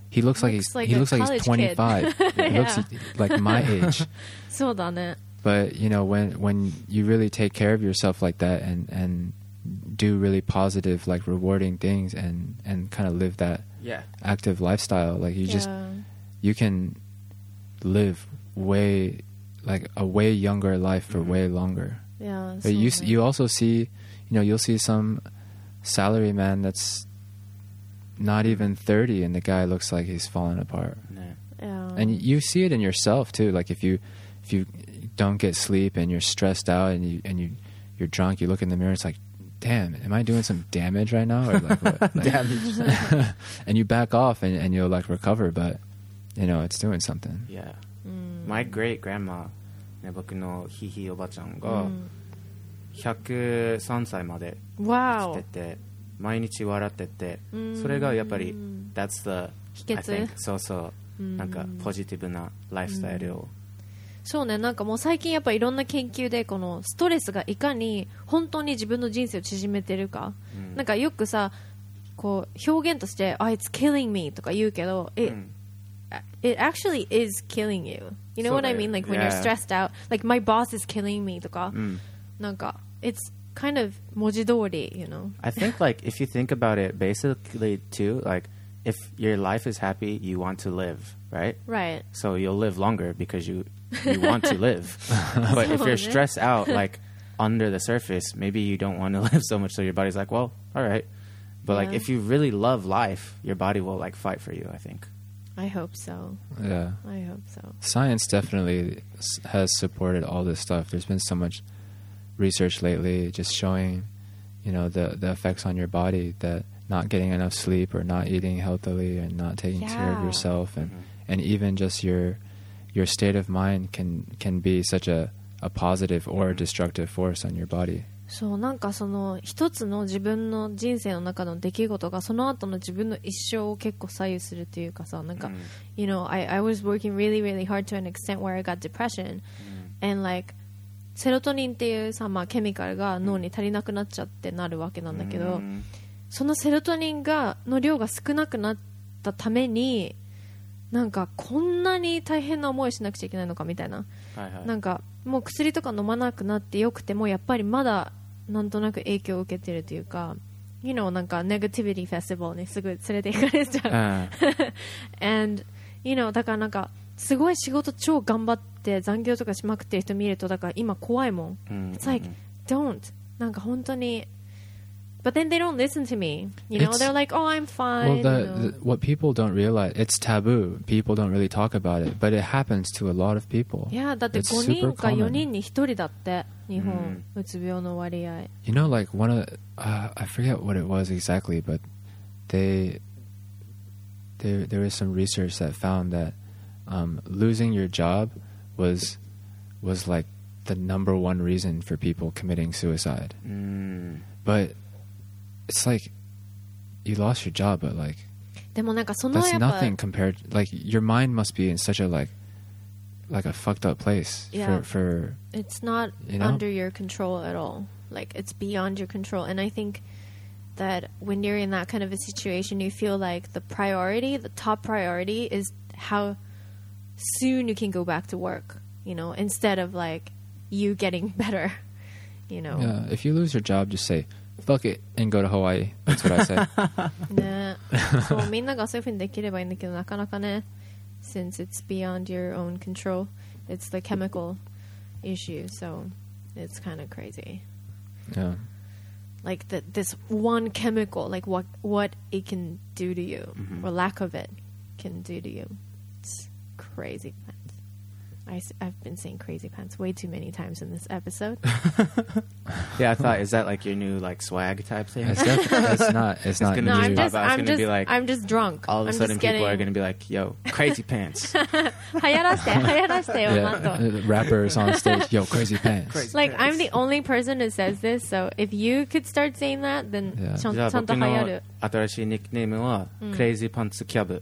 he looks like Looks like he a looks like he's college kid. 25. He looks like my age. そうだね。 But you know, when you really take care of yourself like that and do really positive, like rewarding things and kind of live that Yeah. active lifestyle, like you just Yeah. you can live way like a way younger life for way longer. Yeah, But you also see, you'll see some salaryman that's not even 30 and the guy looks like he's falling apart. Yeah. yeah. And you see it in yourself too. Like if you don't get sleep and you're stressed out and you're drunk, you look in the mirror, it's like, damn, am I doing some damage right now? Or like what? Like, Damage. and you back off and you'll like recover, but it's doing something. Yeah. My great grandma ね、僕のひひおばちゃんが103歳まで生 Wow. きてて、毎日笑ってて、それがやっぱり that's the 秘訣 I think そうそうなんかポジティブなライフスタイルをそうね、なんかもう最近やっぱいろんな研究でこのストレスがいかに本当に自分の人生を縮めてるか、なんかよくさこう表現として「it's killing me」とか言うけど、it actually is killing you. You know what I mean? Like when you're stressed out, like my boss is killing me とか、なんか it's kind of 文字通り、you know. I think like if you think about it basically too, like if your life is happy, you want to live, right? Right. So you'll live longer because you want to live. But if you're stressed out, like under the surface, maybe you don't want to live so much. So your body's like, well, all right. But like if you really love life, your body will like fight for you, I think. I hope so. Yeah. I hope so. Science definitely has supported all this stuff. There's been so much research lately just showing, the effects on your body that not getting enough sleep or not eating healthily and not taking care of yourself and even just your state of mind can be such a positive or destructive force on your body. そうなんかその一つの自分の人生の中の出来事がその後の自分の一生を結構左右するっていうかさ、なんか、I was working really really hard to an extent where I got depression and like セロトニンっていうさ、ケミカルが脳に足りなくなっちゃってなるわけなんだけど、そのセロトニンの量が少なくなったためになんかこんなに大変な思いしなくちゃいけないのかみたいな、なんかもう薬とか飲まなくなってよくてもやっぱりまだなんとなく影響を受けてるというか、なんかネガティビティフェスティバルにすぐ連れて行かれちゃうandだからなんかすごい仕事超頑張って残業とかしまくってる人見るとだから今怖いもん、It's like don't なんか本当にBut then they don't listen to me. They're like, "Oh, I'm fine." Well, what people don't realize, it's taboo. People don't really talk about it, but it happens to a lot of people. Yeah, だって5人か4人に1人だって日本うつ病の割合。 Like one of I forget what it was exactly, but there is some research that found that losing your job was like the number one reason for people committing suicide. But it's like you lost your job, but like でもなんかその that's やっぱ nothing compared. Like your mind must be in such a like a fucked up place for it's not under your control at all. Like it's beyond your control, and I think that when you're in that kind of a situation, you feel like the top priority is how soon you can go back to work. Instead of like you getting better. Yeah, if you lose your job, just say fuck it and go to Hawaii. That's what I say. ね、そうみんながそういう風にできればいいんだけどなかなかね since it's beyond your own control, it's the chemical issue, so it's kind of crazy. Yeah. Like this one chemical, like what it can do to you, or lack of it can do to you. It's crazy. I've been saying crazy pants way too many times in this episode. Yeah, I thought, is that like your new like swag type thing? It's not. It's not. No, I'm just drunk. All of a sudden, people are going to be like, "Yo, crazy pants." 流行らせてよ、マット。 Rappers on stage, yo, crazy pants. Like I'm the only person who says this, so if you could start saying that, then ちゃんと流行る。 新しいニックネームは Crazy Pants Cab.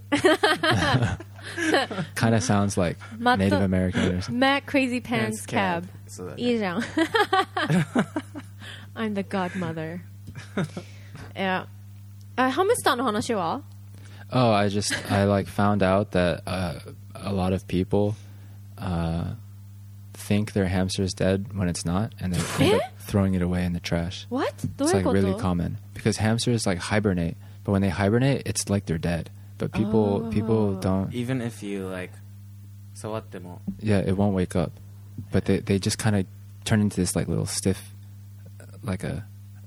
Kind of sounds like Native American or something. Matt Crazy Pants Cab. いいじゃん。I'm the godmother. Yeah. ハムスターの話は Oh, I like found out that a lot of people think their hamster's dead when it's not, and they end up throwing it away in the trash. What? どう It's いう like こと really common because hamsters like hibernate, but when they hibernate, it's like they're dead. But people don't. Even if you like 触っても Yeah, it won't wake up, but they just kind of turn into this like little stiff, like a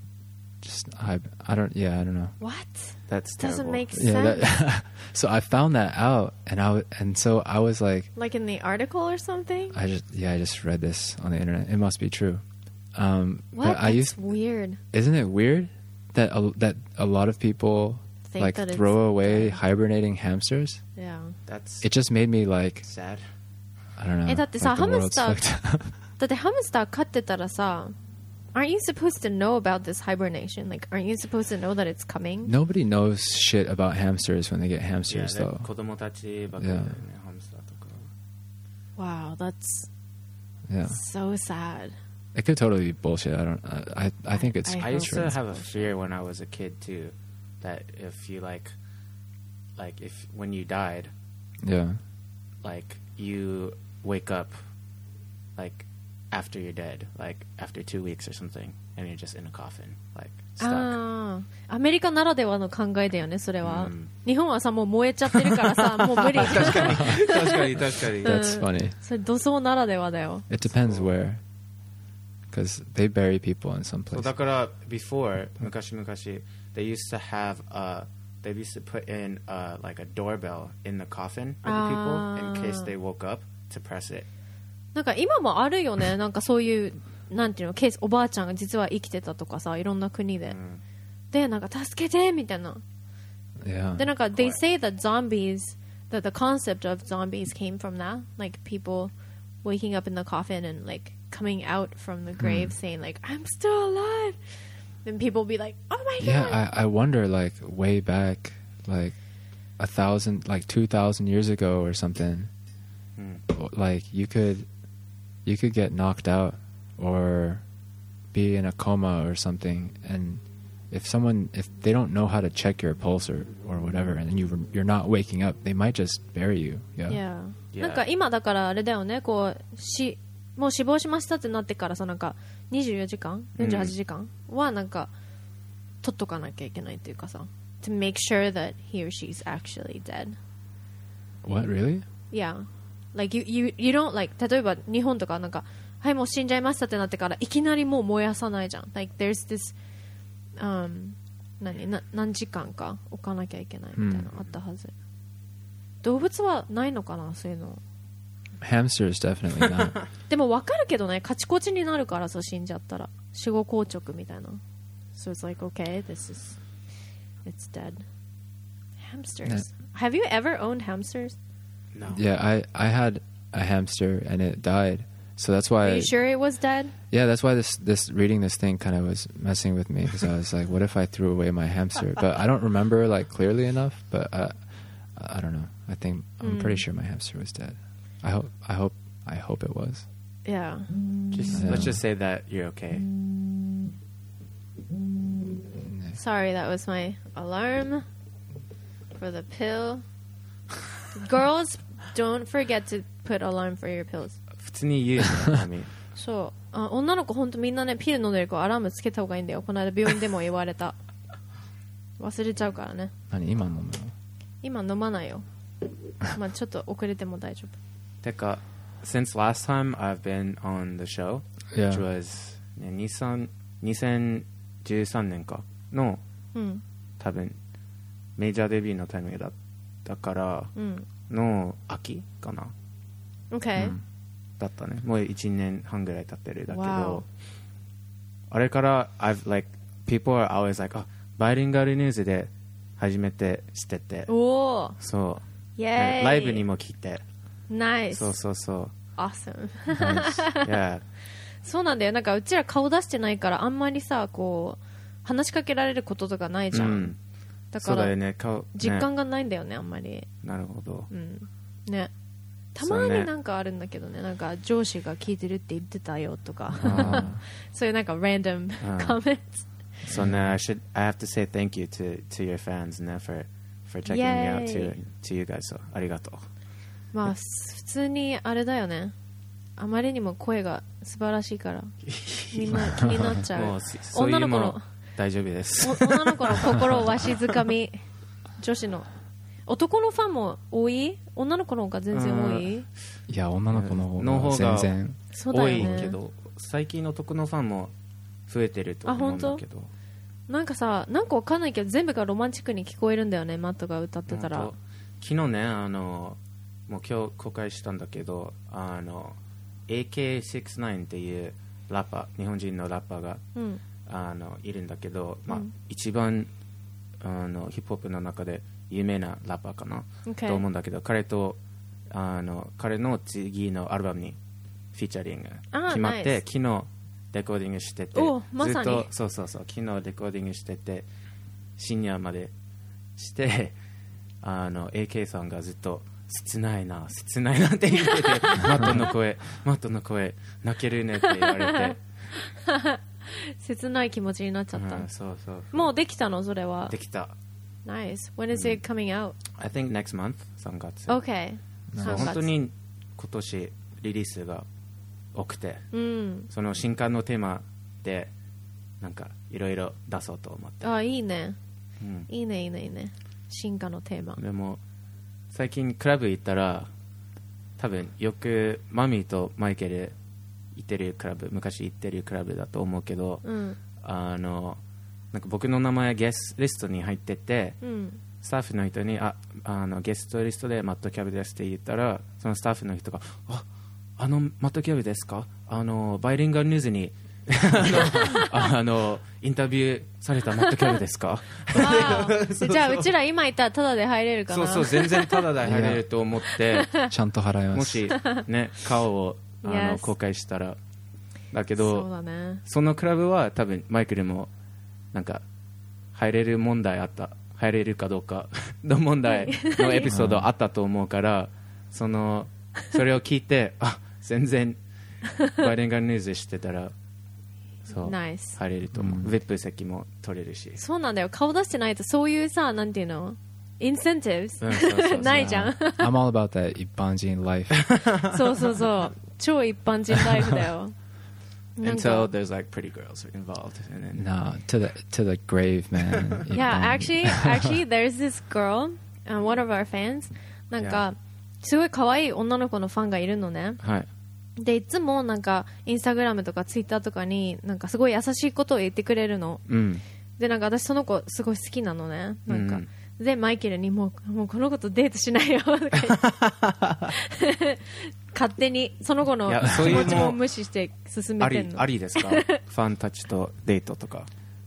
I don't know. What? That's Doesn't terrible. make sense. Yeah, so I found that out, and so I was like, Like in the article or something? I just read this on the internet. It must be true. What? But That's weird. Isn't it weird that a lot of people Think like that it's throw away dead. hibernating hamsters? Yeah. That's It just made me like, sad. I don't know. だってさ、 like the world's ハムスター fucked up. だってハムスター飼ってたらさ Aren't you supposed to know about this hibernation? Like, aren't you supposed to know that it's coming? Nobody knows shit about hamsters when they get Yeah, hamsters, though. 子供たちばっかりだよね、ハムスターとか。 Wow, that's Yeah, so sad. it could totally be bullshit. I think it's. I I used hope to it's have a fear when I was a kid too, that if you like if when you died, Yeah. like you wake up like after you're dead, like after 2 weeks or something, and you're just in a coffin, like stuck. ああ、アメリカならではの考えだよね、それは。 うん日本はさ、もう燃えちゃってるからさ、もう無理。 確かに確かに。 That's funny. それ土葬ならではだよ。 It depends where, because they bury people in some そう places. だから before 昔々 they used to have they used to put in like a doorbell in the coffin for the people in case they woke up to press it. なんか今もあるよね、なんかそういう、なんていうの、ケース、おばあちゃんが実は生きてたとかさ、いろんな国で。で、なんか助けてみたいな。 Yeah. で、なんか、they say that zombies, that the concept of zombies came from that. Like, people waking up in the coffin and, like, coming out from the grave saying, like, I'm still alive. And people be like, oh my god. Yeah, I wonder, like, way back, like 2,000 years ago or something, like you could get knocked out or be in a coma or something, and if they don't know how to check your pulse or whatever, and you're not waking up, they might just bury you. Yeah. Yeah. Yeah. なんか今だからあれだよね、こう、もう死亡しましたってなってからさ、なんか24時間 ?48 時間はなんか、取っとかなきゃいけないっていうかさ、to make sure that he or she's actually dead. What, really? Yeah. Like you don't like 例えば日本とかなんかはいもう死んじゃいましたってなってからいきなりもう燃やさないじゃん。Like there's this 何時間か置かなきゃいけないみたいなのあったはず。動物はないのかなそういうの。 Hamsters definitely not. でも分かるけどねカチコチになるからさ死んじゃったら死後硬直みたいな。So it's like okay it's dead. Hamsters. Have you ever owned hamsters? No. Yeah, I had a hamster and it died, so that's why. Are you sure it was dead? Yeah, that's why this reading this thing kind of was messing with me because I was like, what if I threw away my hamster? But I don't remember like clearly enough. But I don't know. I'm pretty sure my hamster was dead. I hope it was. Yeah. Let's just say that you're okay. Sorry, that was my alarm for the pill. Girls, don't forget to put alarm for your pills. 普通に言うよね、マミ。 そう女の子ほんとみんなねピル飲んでる子アラームつけた方がいいんだよ。この間病院でも言われた。忘れちゃうからね。 何今飲むの？ 今飲まないよ。まあちょっと遅れても大丈夫。 てか since last time I've been on the show, Yeah. which was ね2013年かの、多分メジャーデビューのタイミングだったからの秋かな、 Okay. だったね。もう1年半ぐらい経ってるだけど、 Wow. あれから people are always like バイリンガルニュースで初めて知ってて、 おーそうイェーイライブにも来て、 ナイスそうそうそう、 Awesome. yeah. そうなんだよ。なんかうちら顔出してないからあんまりさこう話しかけられることとかないじゃん、だからそうだよね、顔実感がないんだよねあんまり。 なるほど、 ねたまになんかあるんだけどね、なんか上司が聞いてるって言ってたよとかそういうなんか random comments. So now I have to say thank you to your fans, ね、for for checking me out to you guys. So ありがとう。 まあ普通にあれだよね。あまりにも声が素晴らしいからみんな気になっちゃう。 もうそういうのも大丈夫です。 女の子の心をわしづかみ。女子の男のファンも多い？女の子の方が全然多い？ いや女の子の方が全然多いけど、最近の男のファンも増えてると思うんだけど、 なんかさ、なんかわかんないけど全部がロマンチックに聞こえるんだよね。マットが歌ってたら。 昨日ね、もう今日公開したんだけど、AK69 っていうラッパー、日本人のラッパーが、いるんだけど、まあ一番ヒップホップの中で有名なラッパーかな、と思うんだけど、彼の次のアルバムにフィーチャリング決まって、昨日レコーディングしてて、 まさにずっとそう昨日レコーディングしてて深夜までしてAK さんがずっと切ないなって言っててマットの声泣けるねって言われて切ない気持ちになっちゃった、 そうもうできたの？それはできた。 Nice. When is it coming out? I think next month 3月。 OK。 そう本当に今年リリースが多くて、その新刊のテーマでなんかいろいろ出そうと思って。 あ、いいね、いいね進化のテーマ。 でも最近クラブ行ったら多分よくマミーとマイケル行ってるクラブ、昔行ってるクラブだと思うけど、なんか僕の名前ゲストリストに入ってて、スタッフの人にゲストリストでマットキャブですって言ったら、そのスタッフの人がマットキャブですか、バイリンガルニューズにインタビューされたマットキャブですかじゃあうちら今言ったらタダで入れるかな。 そう全然タダで入れると思ってちゃんと払います。 もしね顔を公開したら。だけどそうだね、 そのクラブは多分マイクルもなんか入れるかどうかの問題のエピソードあったと思うからそれを聞いて全然バイリンガルニュースしてたらそう入れると思う。VIP 席も取れるし。 そうなんだよ、顔出してないとそういうさ、なんていうの、インセンティブないじゃん。 I'm all about that 一般人 life そう超一般人ライフだよ。 Until there's like pretty girls involved. And then no, to the grave, man. Yeah, actually, there's this girl, one of our fans. なんかすごい可愛い女の子のファンがいるのね。 はい。 でいつもなんかインスタグラムとかツイッターとかになんかすごい優しいことを言ってくれるの。でなんか私その子すごい好きなのね。なんか。でマイケルにもうこの子とデートしないよとか言って勝手にその子の気持ちも無視して進めてんの。 ありですかファンたちとデートとか。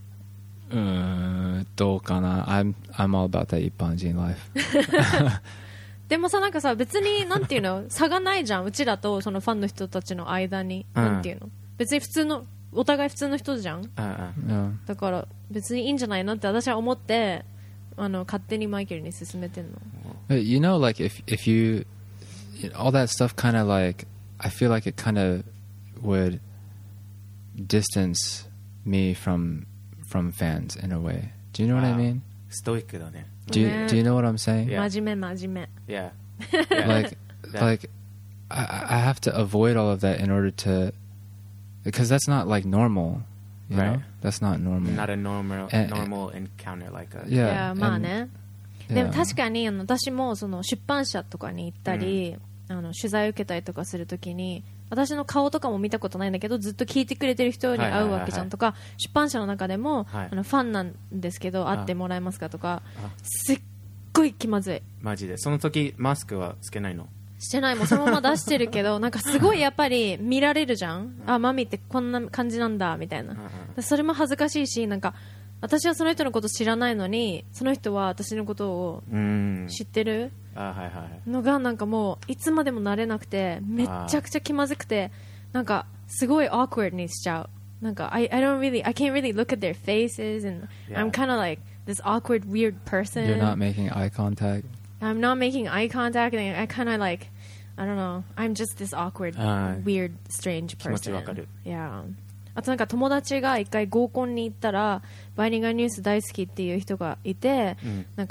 どうかな。I'm all about that 一般人 life でもさ、なんかさ、別になんていうの差がないじゃん、うちらとそのファンの人たちの間に、なんていうの、別に普通のお互い普通の人じゃん、だから別にいいんじゃないのって私は思って勝手にマイケルに勧めてんの。 You know, like if you all that stuff kind of like I feel like it kind of would distance me from fans in a way. Do you know what I mean? ストイックだね。 Do you know what I'm saying? Yeah. 真面目。 Yeah. Like I have to avoid all of that in order to, because that's not like normal. You know? That's not normal. Not a normal encounter like a. Yeah. まあね。でも確かに私もその出版社とかに行ったり、取材を受けたりとかするときに私の顔とかも見たことないんだけどずっと聞いてくれてる人に会うわけじゃんとか、出版社の中でも、ファンなんですけど会ってもらえますかとか、すっごい気まずい。 マジでその時マスクはつけないの？ してない、もうそのまま出してるけどなんかすごいやっぱり見られるじゃん、マミってこんな感じなんだみたいな、それも恥ずかしいし、なんか私はその人のこと知らないのにその人は私のことを知ってるのがなんかもういつまでも慣れなくてめっちゃくちゃ気まずくて、なんかすごい awkward にしちゃう。なんか I can't really look at their faces and I'm kind of like this awkward weird person. You're not making eye contact. I'm not making eye contact and I kind of like I don't know, I'm just this awkward weird strange person. 気持ちわかる。 Yeah. あとなんか友達が一回合コンに行ったらバイリンガルニュース大好きっていう人がいて、なんか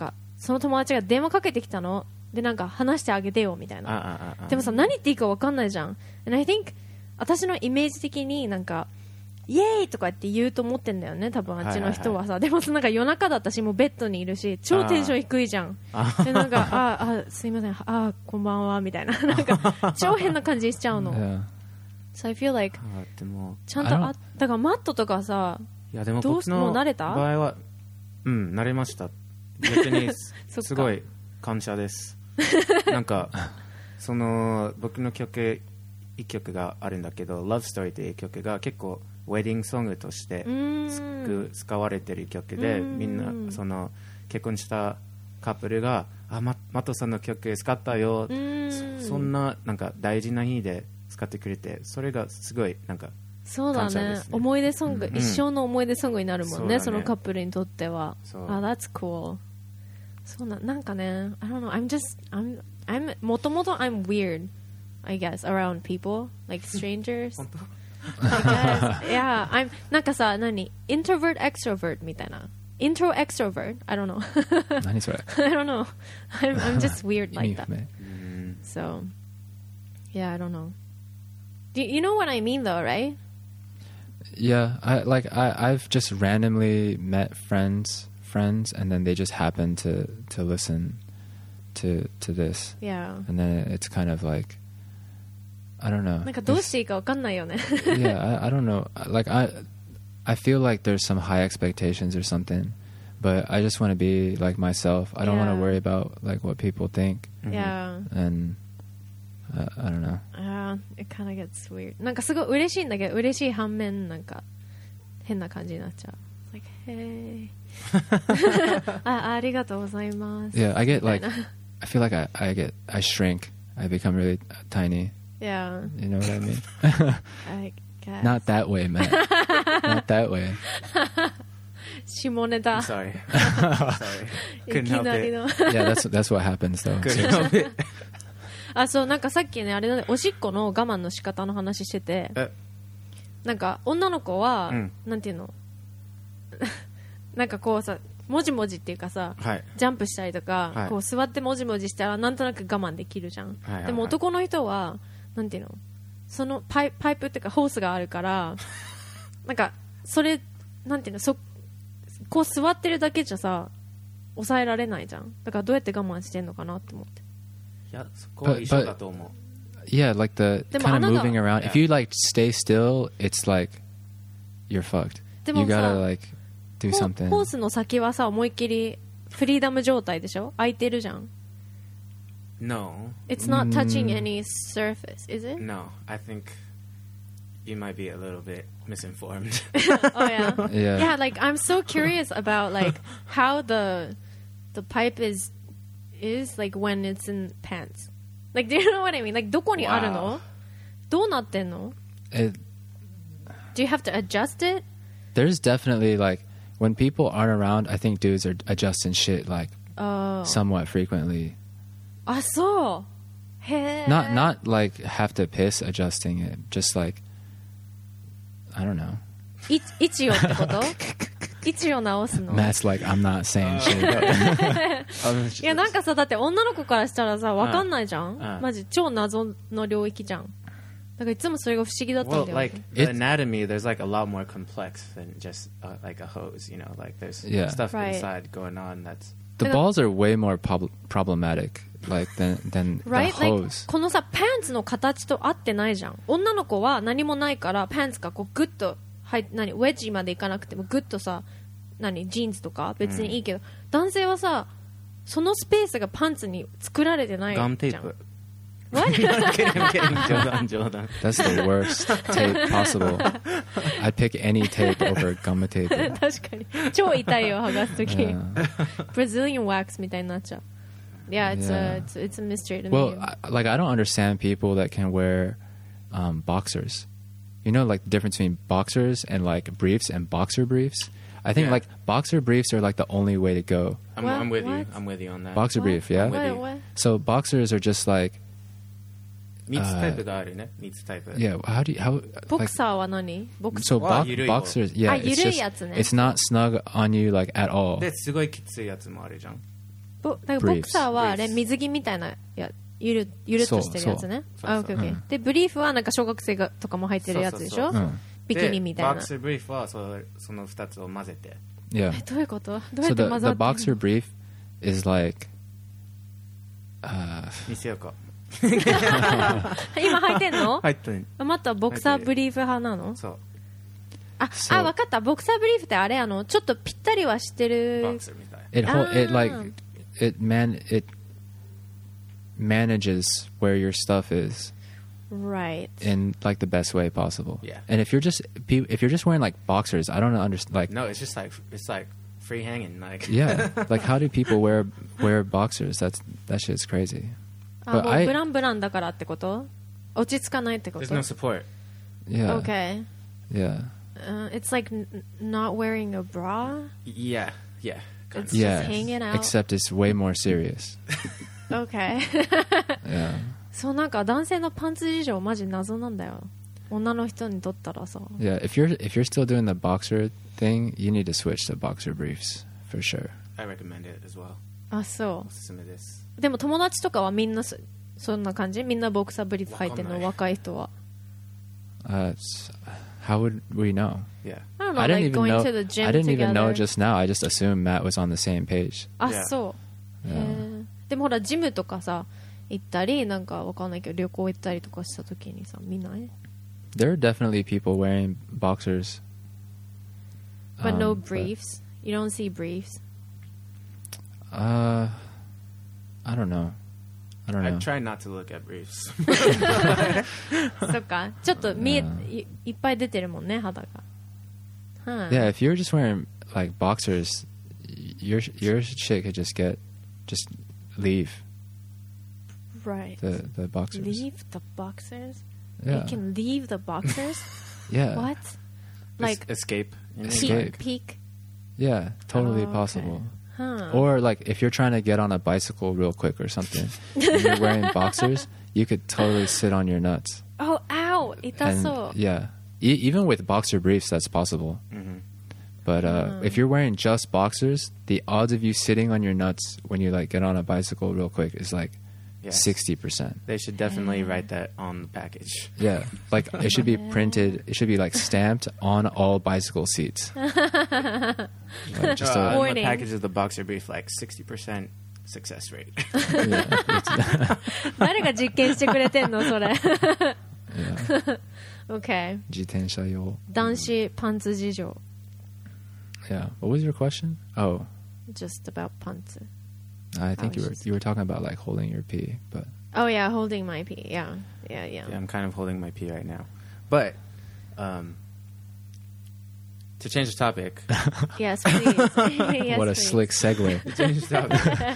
その友達が電話かけてきたので、なんか話してあげてよみたいな。でもさ、何言っていいか分かんないじゃん。 And I think 私のイメージ的になんかイエーイとかって言うと思ってんだよね、多分あっちの人はさ、でもなんか夜中だったし、もうベッドにいるし、超テンション低いじゃん。でなんかすいません、こんばんはみたいな、なんか超変な感じしちゃうの。 Yeah. So I feel like でもちゃんとだからマットとかさ、 いやでもどう僕のもう慣れた場合は慣れました。逆にすごい感謝です。なんかその僕の曲一曲があるんだけど、 Love Story っていう曲が結構ウェディングソングとして使われてる曲で、みんなその結婚したカップルがマットさんの曲使ったよ、そんななんか大事な日で使ってくれて、それがすごいなんかそうだ感謝でねすね。 思い出ソング、一生の思い出ソングになるもんね、 そうだねそのカップルにとっては。That's cool。 そうなんかね、I don't know, I'm もともと I'm weird I guess around people like strangers I guess yeah I'm なんかさ、introvert extrovert みたいな、intro extrovert I don't know 何それ I don't know I'm just weird like that 意味不明。 so yeah I don't know. You know what I mean though, right? Yeah, I've just randomly met friends and then they just happen to listen to this. Yeah. And then it's kind of like, I don't know. なんかどうしていいかわかんないよね。 Yeah, I don't know. Like I feel like there's some high expectations or something, but I just want to be like myself. I don't want to Yeah. worry about like what people think. Yeah. And I don't know. It kind of gets weird. なんかすごい嬉しいんだけど、嬉しい反面なんか変な感じになっちゃう。Like, hey. ありがとうございます。 Yeah, I get like I feel like I shrink. I become really tiny. Yeah. You know what I mean? I guess. Not that way, man. Not that way. 下ネタ。 Sorry. い Couldn't き help なり it. の。 Yeah, that's what happens though. Couldn't help it. そう、なんかさっきね、あれだね、おしっこの我慢の仕方の話してて、なんか女の子は、なんていうのなんかこうさ、もじもじっていうかさ、ジャンプしたりとか、こう座ってもじもじしたらなんとなく我慢できるじゃん。でも男の人は、なんていうのそのパイプっていうかホースがあるから、なんか、それ、なんていうのこう座ってるだけじゃさ、抑えられないじゃん。だからどうやって我慢してんのかなって思って。 いや、そこは一緒だと思う。 Yeah, like the kind of moving around. If you like stay still, it's like you're fucked. You gotta like do something. ホースの先はさ、思いっきりフリーダム状態でしょ？空いてるじゃん。 No. It's not touching any surface, is it? No, I think you might be a little bit misinformed. Oh yeah. Yeah. Yeah, like I'm so curious about like how the pipe is like when it's in pants. Like, do you know what I mean? Like, どこにあるの？どうなってんの？ Do you have to adjust it? There's definitely like when people aren't around, I think dudes are adjusting shit like somewhat frequently. あ、そう。へえ。 Not like have to piss adjusting it, just like I don't know. 位置をってこと？位置を直すの？ Matt's like I'm not saying shit. いやなんかさ、だって女の子からしたらさ、わかんないじゃん。マジ超謎の領域じゃん。だからいつもそれが不思議だったん Well, だよ。 like the anatomy, there's like a lot more complex than just like a hose. You know, like there's stuff inside going on. That's the balls are way more problematic, like than Right? the Like, hose. このさ、パンツの形と合ってないじゃん。女の子は何もないからパンツがこうグッとウェッジまでいかなくてもグッとさ、ジーンズとか別にいいけど、男性はさ、そのスペースがパンツに作られてないじゃん。 ガムテープ。 What? I'm kidding. 冗談。 That's the worst tape possible. I'd pick any tape over gum tape. 確かに超痛いよ剥がすとき。 Yeah. Brazilian wax みたいになっちゃう。Yeah, it's a mystery to me. Well, like I don't understand people that can wear boxers. You know, like the difference between boxers and like briefs and boxer briefs. I think like boxer briefs are like the only way to go. I'm with you. What? I'm with you on that. Boxer brief, yeah. What? So boxers are just like 3つタイプがあるね。3つタイプ。 yeah. How ボク like サーは何？ボクサー so は緩い方。 boxers? Yeah, it's 緩い just やつね。 it's not snug on you like at all. で、すごいきついやつもあるじゃん。 だからボクサーはあれ Briefs 水着みたいなゆるっとしてるやつね。あ、オッケーオッケー。でブリーフはなんか小学生がとかも入ってるやつでしょ。ビキニみたいな。 ボクサーブリーフはその2つを混ぜて。 Yeah. どういうこと？どうや So って混ざって the boxer brief is like 見せようか。 今履いてんの？ 入ってる。 あ、またボクサーブリーフ派なの？ そう。 あ、分かった。ボクサーブリーフってあれちょっとぴったりはしてる。 ボクサーみたい。 it manages where your stuff is Right. in like the best way possible. Yeah. And if you're just wearing like boxers, I don't understand. Like No, it's just like free hanging. Like yeah, like how do people wear boxers? That shit's crazy. あ、もう But ブランブランだからってこと？落ち着かないってこ there's と？ no support. Yeah. Okay. Yeah. It's like not wearing a bra. Yeah. Kind It's of. Yeah. just hanging out. Except it's way more serious. Okay. Yeah. そうなんか男性のパンツ事情マジ謎なんだよ。女の人にとったらさ。 Yeah. If you're still doing the boxer thing, you need to switch to boxer briefs for sure. I recommend it as well. あ、そおすすめです。 う。でも友達とかはみんなそんな感じ？みんなボクサーブリーフ履いてるの？ わかんない若い人は。 How would we know? Yeah. I don't know, I didn't like even going know. to the gym I didn't together. even know just now. I just assumed Matt was on the same page. あ、 Yeah. そう。へーでもほらジムとかさ行ったりなんかわかんないけど旅行行ったりとかした時にさ見ない？ There are definitely people wearing boxers. But no but, briefs. You don't see briefs. I don't know. I don't I know. try not to look at briefs. そっか。ちょっといっぱい出てるもんね肌が。は Yeah, if you're just wearing like boxers, your shit could just leave Right. the boxers. Leave the boxers? Yeah. You can leave the boxers? Yeah. What? Like escape. You know, Escape. peek? Yeah, totally Oh, okay. possible. Huh. Or like if you're trying to get on a bicycle real quick or something, and you're wearing boxers, you could totally sit on your nuts. Oh, ow! 痛 And そう。 yeah, even with boxer briefs, that's possible. Mhm. But if you're wearing just boxers, the odds of you sitting on your nuts when you like get on a bicycle real quick is like Yes. 60%. They should definitely write that on the package. Yeah, like it should be printed. It should be like stamped on all bicycle seats. Like, just on the Warning. package of the boxer brief, like 60% success rate. yeah, 誰が実験してくれてんのそれ。 yeah. Okay. 自転車用. 男子パンツ事情。 Yeah. What was your question? Oh, Just about パンツ。 I think was just- you were talking about like holding your pee, but Oh yeah, holding my pee. Yeah. Yeah, I'm kind of holding my pee right now. But to change the topic, Yes, please. Yes, what a please. slick segue. change the topic.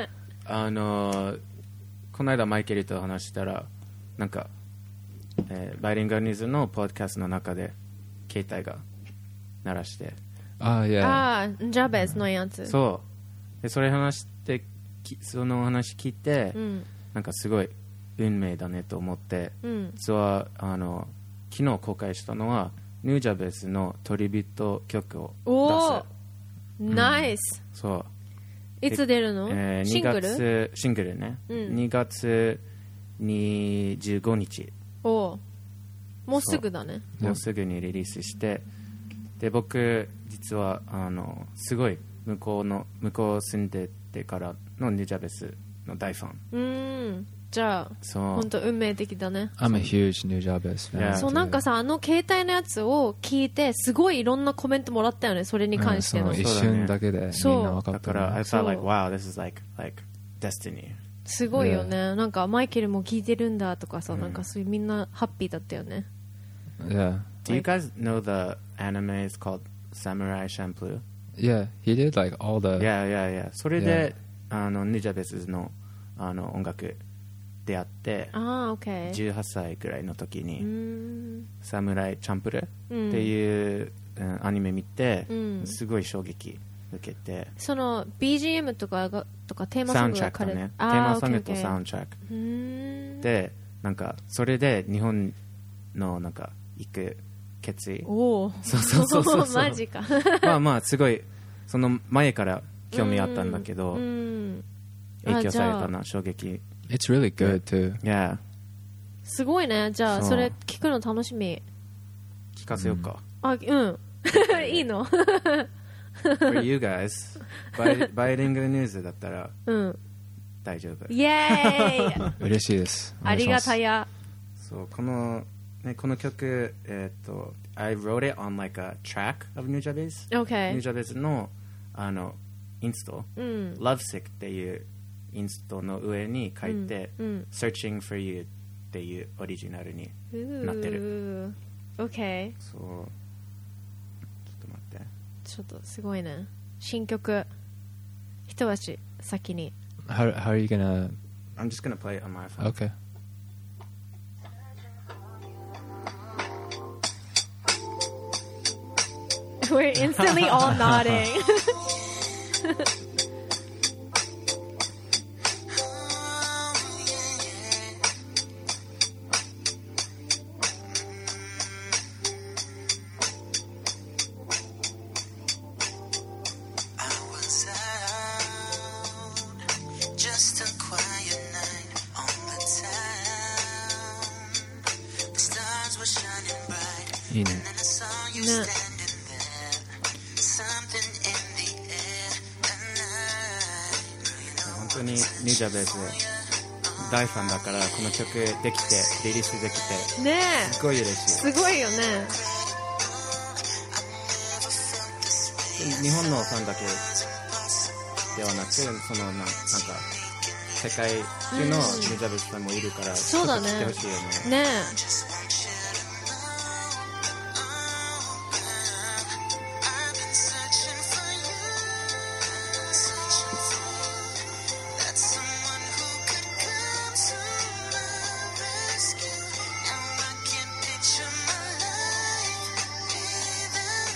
この間マイケルと話したらなんか、バイリンガルニーズのポッドキャストの中で携帯が鳴らして Oh yeah. ああ、ジャベズのやつ。 そうでそれ話してその話聞いて、 うん。 なんかすごい運命だねと思ってうん。 実は昨日公開したのはニュージャベスのトリビュート曲をおお出ナイス。 すそういつ出るの？シングル？ シングルね、 うん 2月25日おもうすぐだね。 もうすぐにリリースしてで僕実はすごい向こう住んでてからのニュージャベスの大ファンじゃあそう本当運命的だね。 I'm a huge New Jabez fan. Yeah. そうなんかさ携帯のやつを聞いてすごいいろんなコメントもらったよねそれに関しての。 一瞬だけでみんな分かったね。 だから I そう felt like wow this is like destiny すごいよね。なんかマイケルも聞いてるんだとかさ、なんかそういうみんなハッピーだったよね。 Yeah. Do you guys know the anime is called Samurai Champloo? Yeah, he did like all the Yeah それでニュージャベスの音楽出会ってああ、OK。 18歳くらいの時にサムライチャンプルってうんいうアニメ見てうんすごい衝撃受けてその BGM とかテーマサウンソングがチャックとねテあーマソング OK とサウンチャックうーんでなんかそれで日本のなんか行く決意おおそうマジかまあすごいその前から興味あったんだけどうん影響されたな、衝撃。 It's really good too. Yeah すごいね。じゃあそうそれ聞くの楽しみ。 聞かせようか、 あ、うんいいの For you guys バイリンガルニュースだったらうん大丈夫。 イエーイ嬉しいです。 ありがたい。 や。 そうこの曲I wrote it on like a track of Nujabes OK Nujabes のインスト、 うん Lovesick っていうインストの上に書いて、 うん Searching for You っていうオリジナルになってる。 OK そうちょっと待ってちょっとすごいね。新曲一足先に。 How are you gonna? I'm just gonna play it on my phone. Okay. We're instantly all nodding. Just a quiet night on the town. The stars were shining bright, いいね。 and I saw you No. standing there. Something in the air, and I 本当にNujabes大ファンだからこの曲できてリリースできてねえすごい嬉しい。 すごいよね。 日本のファンだけではなくそのなんか世界中のNujabesさんもいるから、 そうだねちょっと知ってほしいよね。 ねえ I've been searching for you. That's someone who could come to my rescue. Now I can't picture my life without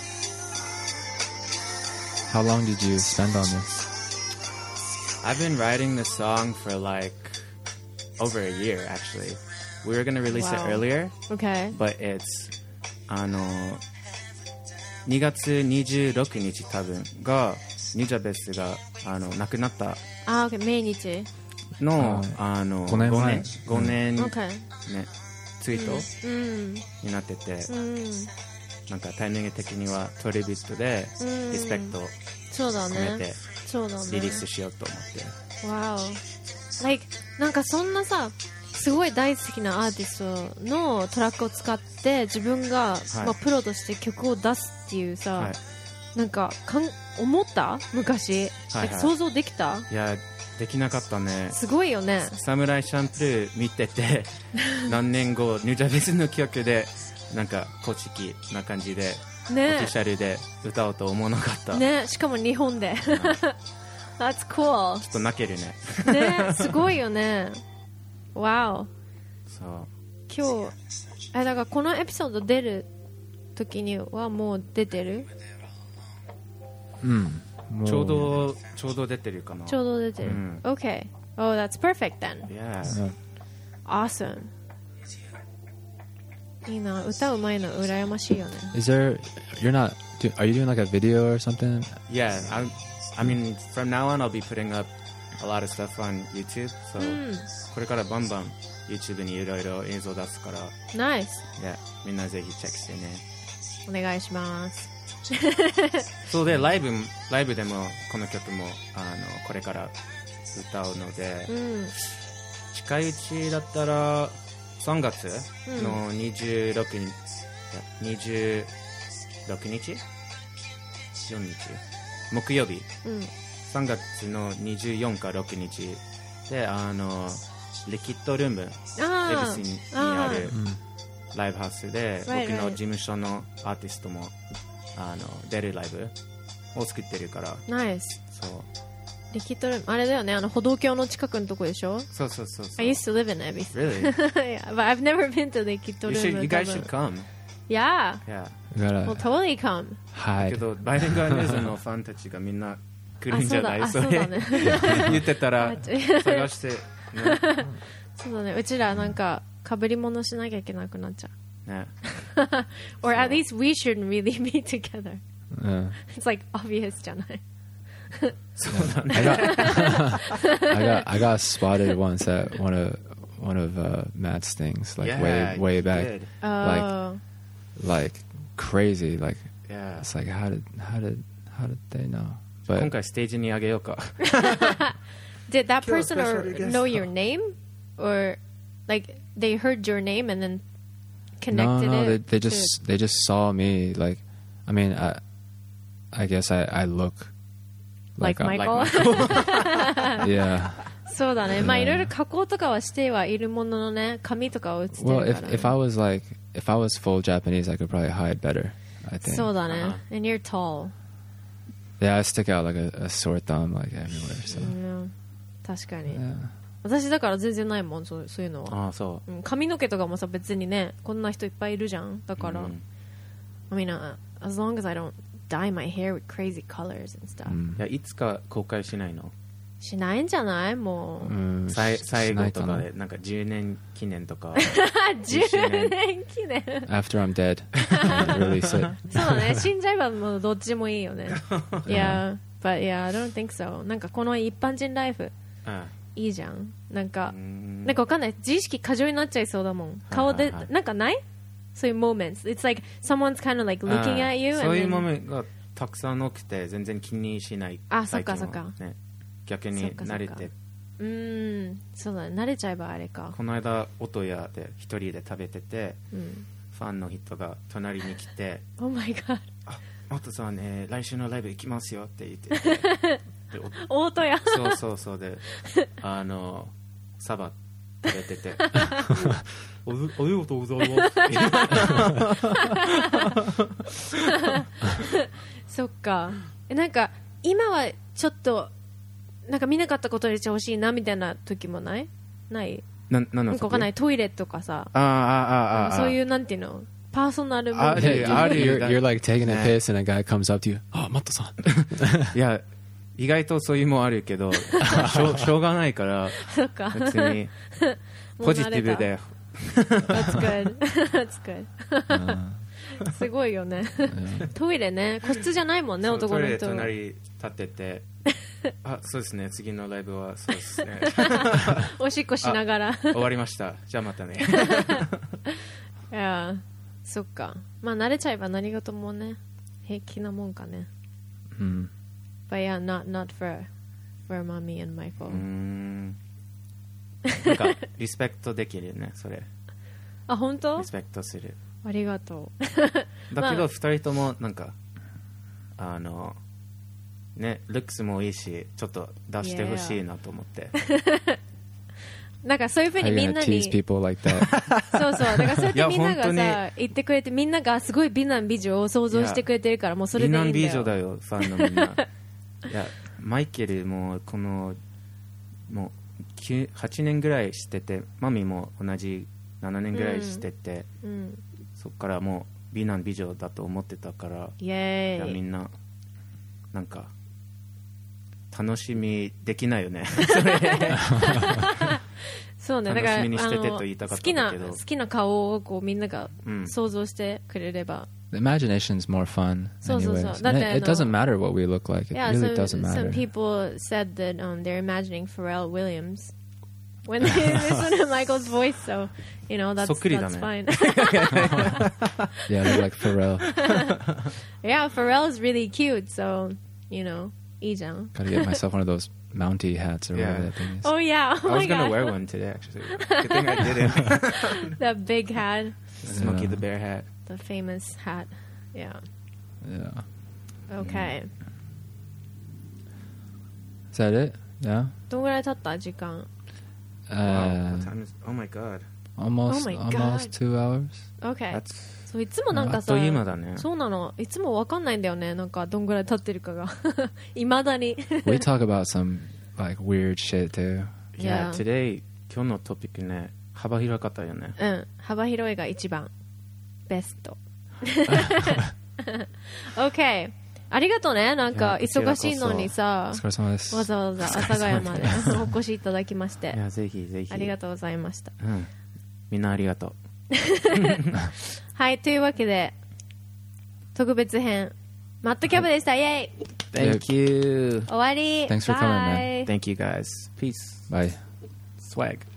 you. How long did you spend on this? I've been writing this song for like over a year actually. We were gonna release it Wow. earlier, OK but it's 2月26日多分がNujabesが亡くなったあ OK 命日の 5年前 5年、ね OK ツイートうんになってて、 うんなんかタイミング的にはトリビュートでうんリスペクトをそうだね込めてそうだねリリースしようと思って、 Wow like なんかそんなさすごい大好きなアーティストのトラックを使って自分が、まあ、プロとして曲を出すっていうさ、 はいなんか思った昔、 はいはい like 想像できたいやできなかったね。 すごいよねサムライシャンプー見てて何年後Nujabesの曲でなんか公式な感じで、オフねィシャルで歌おうと思わなかった、 ねしかも日本で That's cool ちょっと泣けるね。 ねすごいよね Wow そう今日だからこのエピソード出る時にはもう出てるうん。もうちょうど出てるかな。 ちょうど出てる、 うん OK Oh that's perfect then Yeah. Awesome いいな歌うまいの羨ましいよね Is there? You're not. Are you doing like a video or something? Yeah, I mean, from now on I'll be putting up a lot of stuff on YouTube. So これからバンバン YouTube にいろいろ映像出すから、 ナイス yeah, みんなぜひチェックしてね。 お願いしますそうでライブでもこの曲もこれから歌うので、 うん近いうちだったら3月の26日、4日木曜日、 うん 3月の24か6日でリキッドルーム恵あ比寿にあるうん。 ライブハウスで Right, 僕の right. 事務所のアーティストも出るライブを作ってるからナイスそうリキッドルームあれだよね歩道橋の近くのとこでしょそうそうそうそう I used to live in it before Really? yeah, but I've never been to リキッド You ルーム should, you guys should come. Yeah Yeah. We gotta Well totally come け hide. どバイリンガルニュースのファンたちがみんな来るんじゃないあそうだれね言ってたらあ探して、ねそうだねうちらなんか被り物しなきゃいけなくなっちゃうね Or at least we shouldn't really be together Yeah. It's like obvious じゃない I got spotted once at one of Matt's things, like way back, did. like crazy, like Yeah. it's like how did they know? But 今回ステージにあげようか。 Did that person special or guest. know your name, or like they heard your name and then no, connected it? they just saw me. Like, I mean, I guess I look like I'm- Michael. yeah. そうだね。まあいろいろ加工とかはしてはいるもののね、紙とかを写って Well, るから、ね。 if I was full Japanese, I could probably hide better. I think. そうだね。And you're tall. Yeah, I stick out like a sore thumb like everywhere. So うん確かに。 yeah. 私だから全然ないもん、そういうのは。 ああ、そうん髪の毛とかもさ別にねこんな人いっぱいいるじゃんだから、 うん I mean, as long as I don't dye my hair with crazy colors and stuff、 う。いや、いつか公開しないの？ しないんじゃないもう、 最後とかで、なんか10年記念とか。 10年記念 After I'm dead, release it. そうだね死んじゃえばもうどっちもいいよねYeah, but yeah, I don't think so なんかこの一般人ライフうんいいじゃんなんか、 うんなんかわかんない自意識過剰になっちゃいそうだもん顔で、 はいはいはいなんかないそういう moments It's like someone's kind of like looking at you そういう and 場 then 面がたくさん多くて全然気にしない。 あそっか最近はそっかね、逆にそっかそっか慣れて。 そうだね慣れちゃえばあれかこの間音屋で一人で食べてて、 うんファンの人が隣に来て Oh my god 「マットさんね来週のライブ行きますよ」って言っててで大戸屋そうでサバ食べててありがとうございますそっかなんか今はちょっとなんか見なかったことにしてほしいなみたいな時もないなんなんかわかんないトイレとかさあそういうなんていうのパーソナルもある You're like taking a piss and a guy comes up to you. Oh, Matto-san. いや意外とそういうもあるけどしょうがないからそっか別にポジティブで That's good That's good すごいよねトイレね個室じゃないもんね男トイレでの人隣立っててあそうですね次のライブはそうですねおしっこしながら終わりましたじゃあまたねいやそっかまあ慣れちゃえば何事もね平気なもんかね Mm. But yeah not for mommy and Michael なんかリスペクトできるよねそれあ本当リスペクトするありがとうだけど2人ともなんかねルックスもいいしちょっと出してほしいなと思ってなんかそういうふう How に you みん gonna な tease に people like that? そうそうだからそうやってみんながいや本当さ言ってくれてみんながすごい美男美女を想像してくれてるからもうそれ美でいいんだよ男美女だよファンのみんないやマイケルもこのもう8年ぐらい知っててマミも同じ7年ぐらい知ってて、 うんそっからもう美男美女だと思ってたからイエいやーイみんななんか楽しみできないよねそうねだから楽しみにしててと言いたかったんだけど好きな顔をこうみんながうん想像してくれれば The imagination's more fun. So, anyways. that And they it doesn't matter what we look like. It Yeah, really some, doesn't matter. some people said that they're imagining Pharrell Williams when they listen to Michael's voice, so you know that's そっくりだね fine. Yeah, they're like Pharrell. Yeah, Pharrell is really cute, so you know, いいじゃん. Gotta get myself one of those Mountie hats or Yeah. whatever that thing is. Oh yeah, oh I my was gonna god, wear one today actually good thing I didn't that big hat, Smokey the Bear hat the famous hat. Yeah. Yeah. Okay. Is that it? Yeah. どんぐらい経った時間? Wow, what time is oh my god Almost, Oh my God. almost 2 hours. Okay. That's そういつもなんかさあっという間だねそうなのいつもわかんないんだよねなんかどんぐらい経ってるかがいまだに We talk about some like weird shit too. Yeah, Yeah. today 今日のトピックね幅広かったよねうん幅広いが一番ベストOK ありがとうねなんかいや忙しいのにさお疲れ様です。 わざわざ阿佐ヶ谷までお越しいただきましていやぜひぜひありがとうございましたうんみんなありがとうはいというわけで特別編マットキャブでしたイエイ Thank you. 終わり Thanks for coming, man. Bye Thank you guys. Peace. Bye. Swag.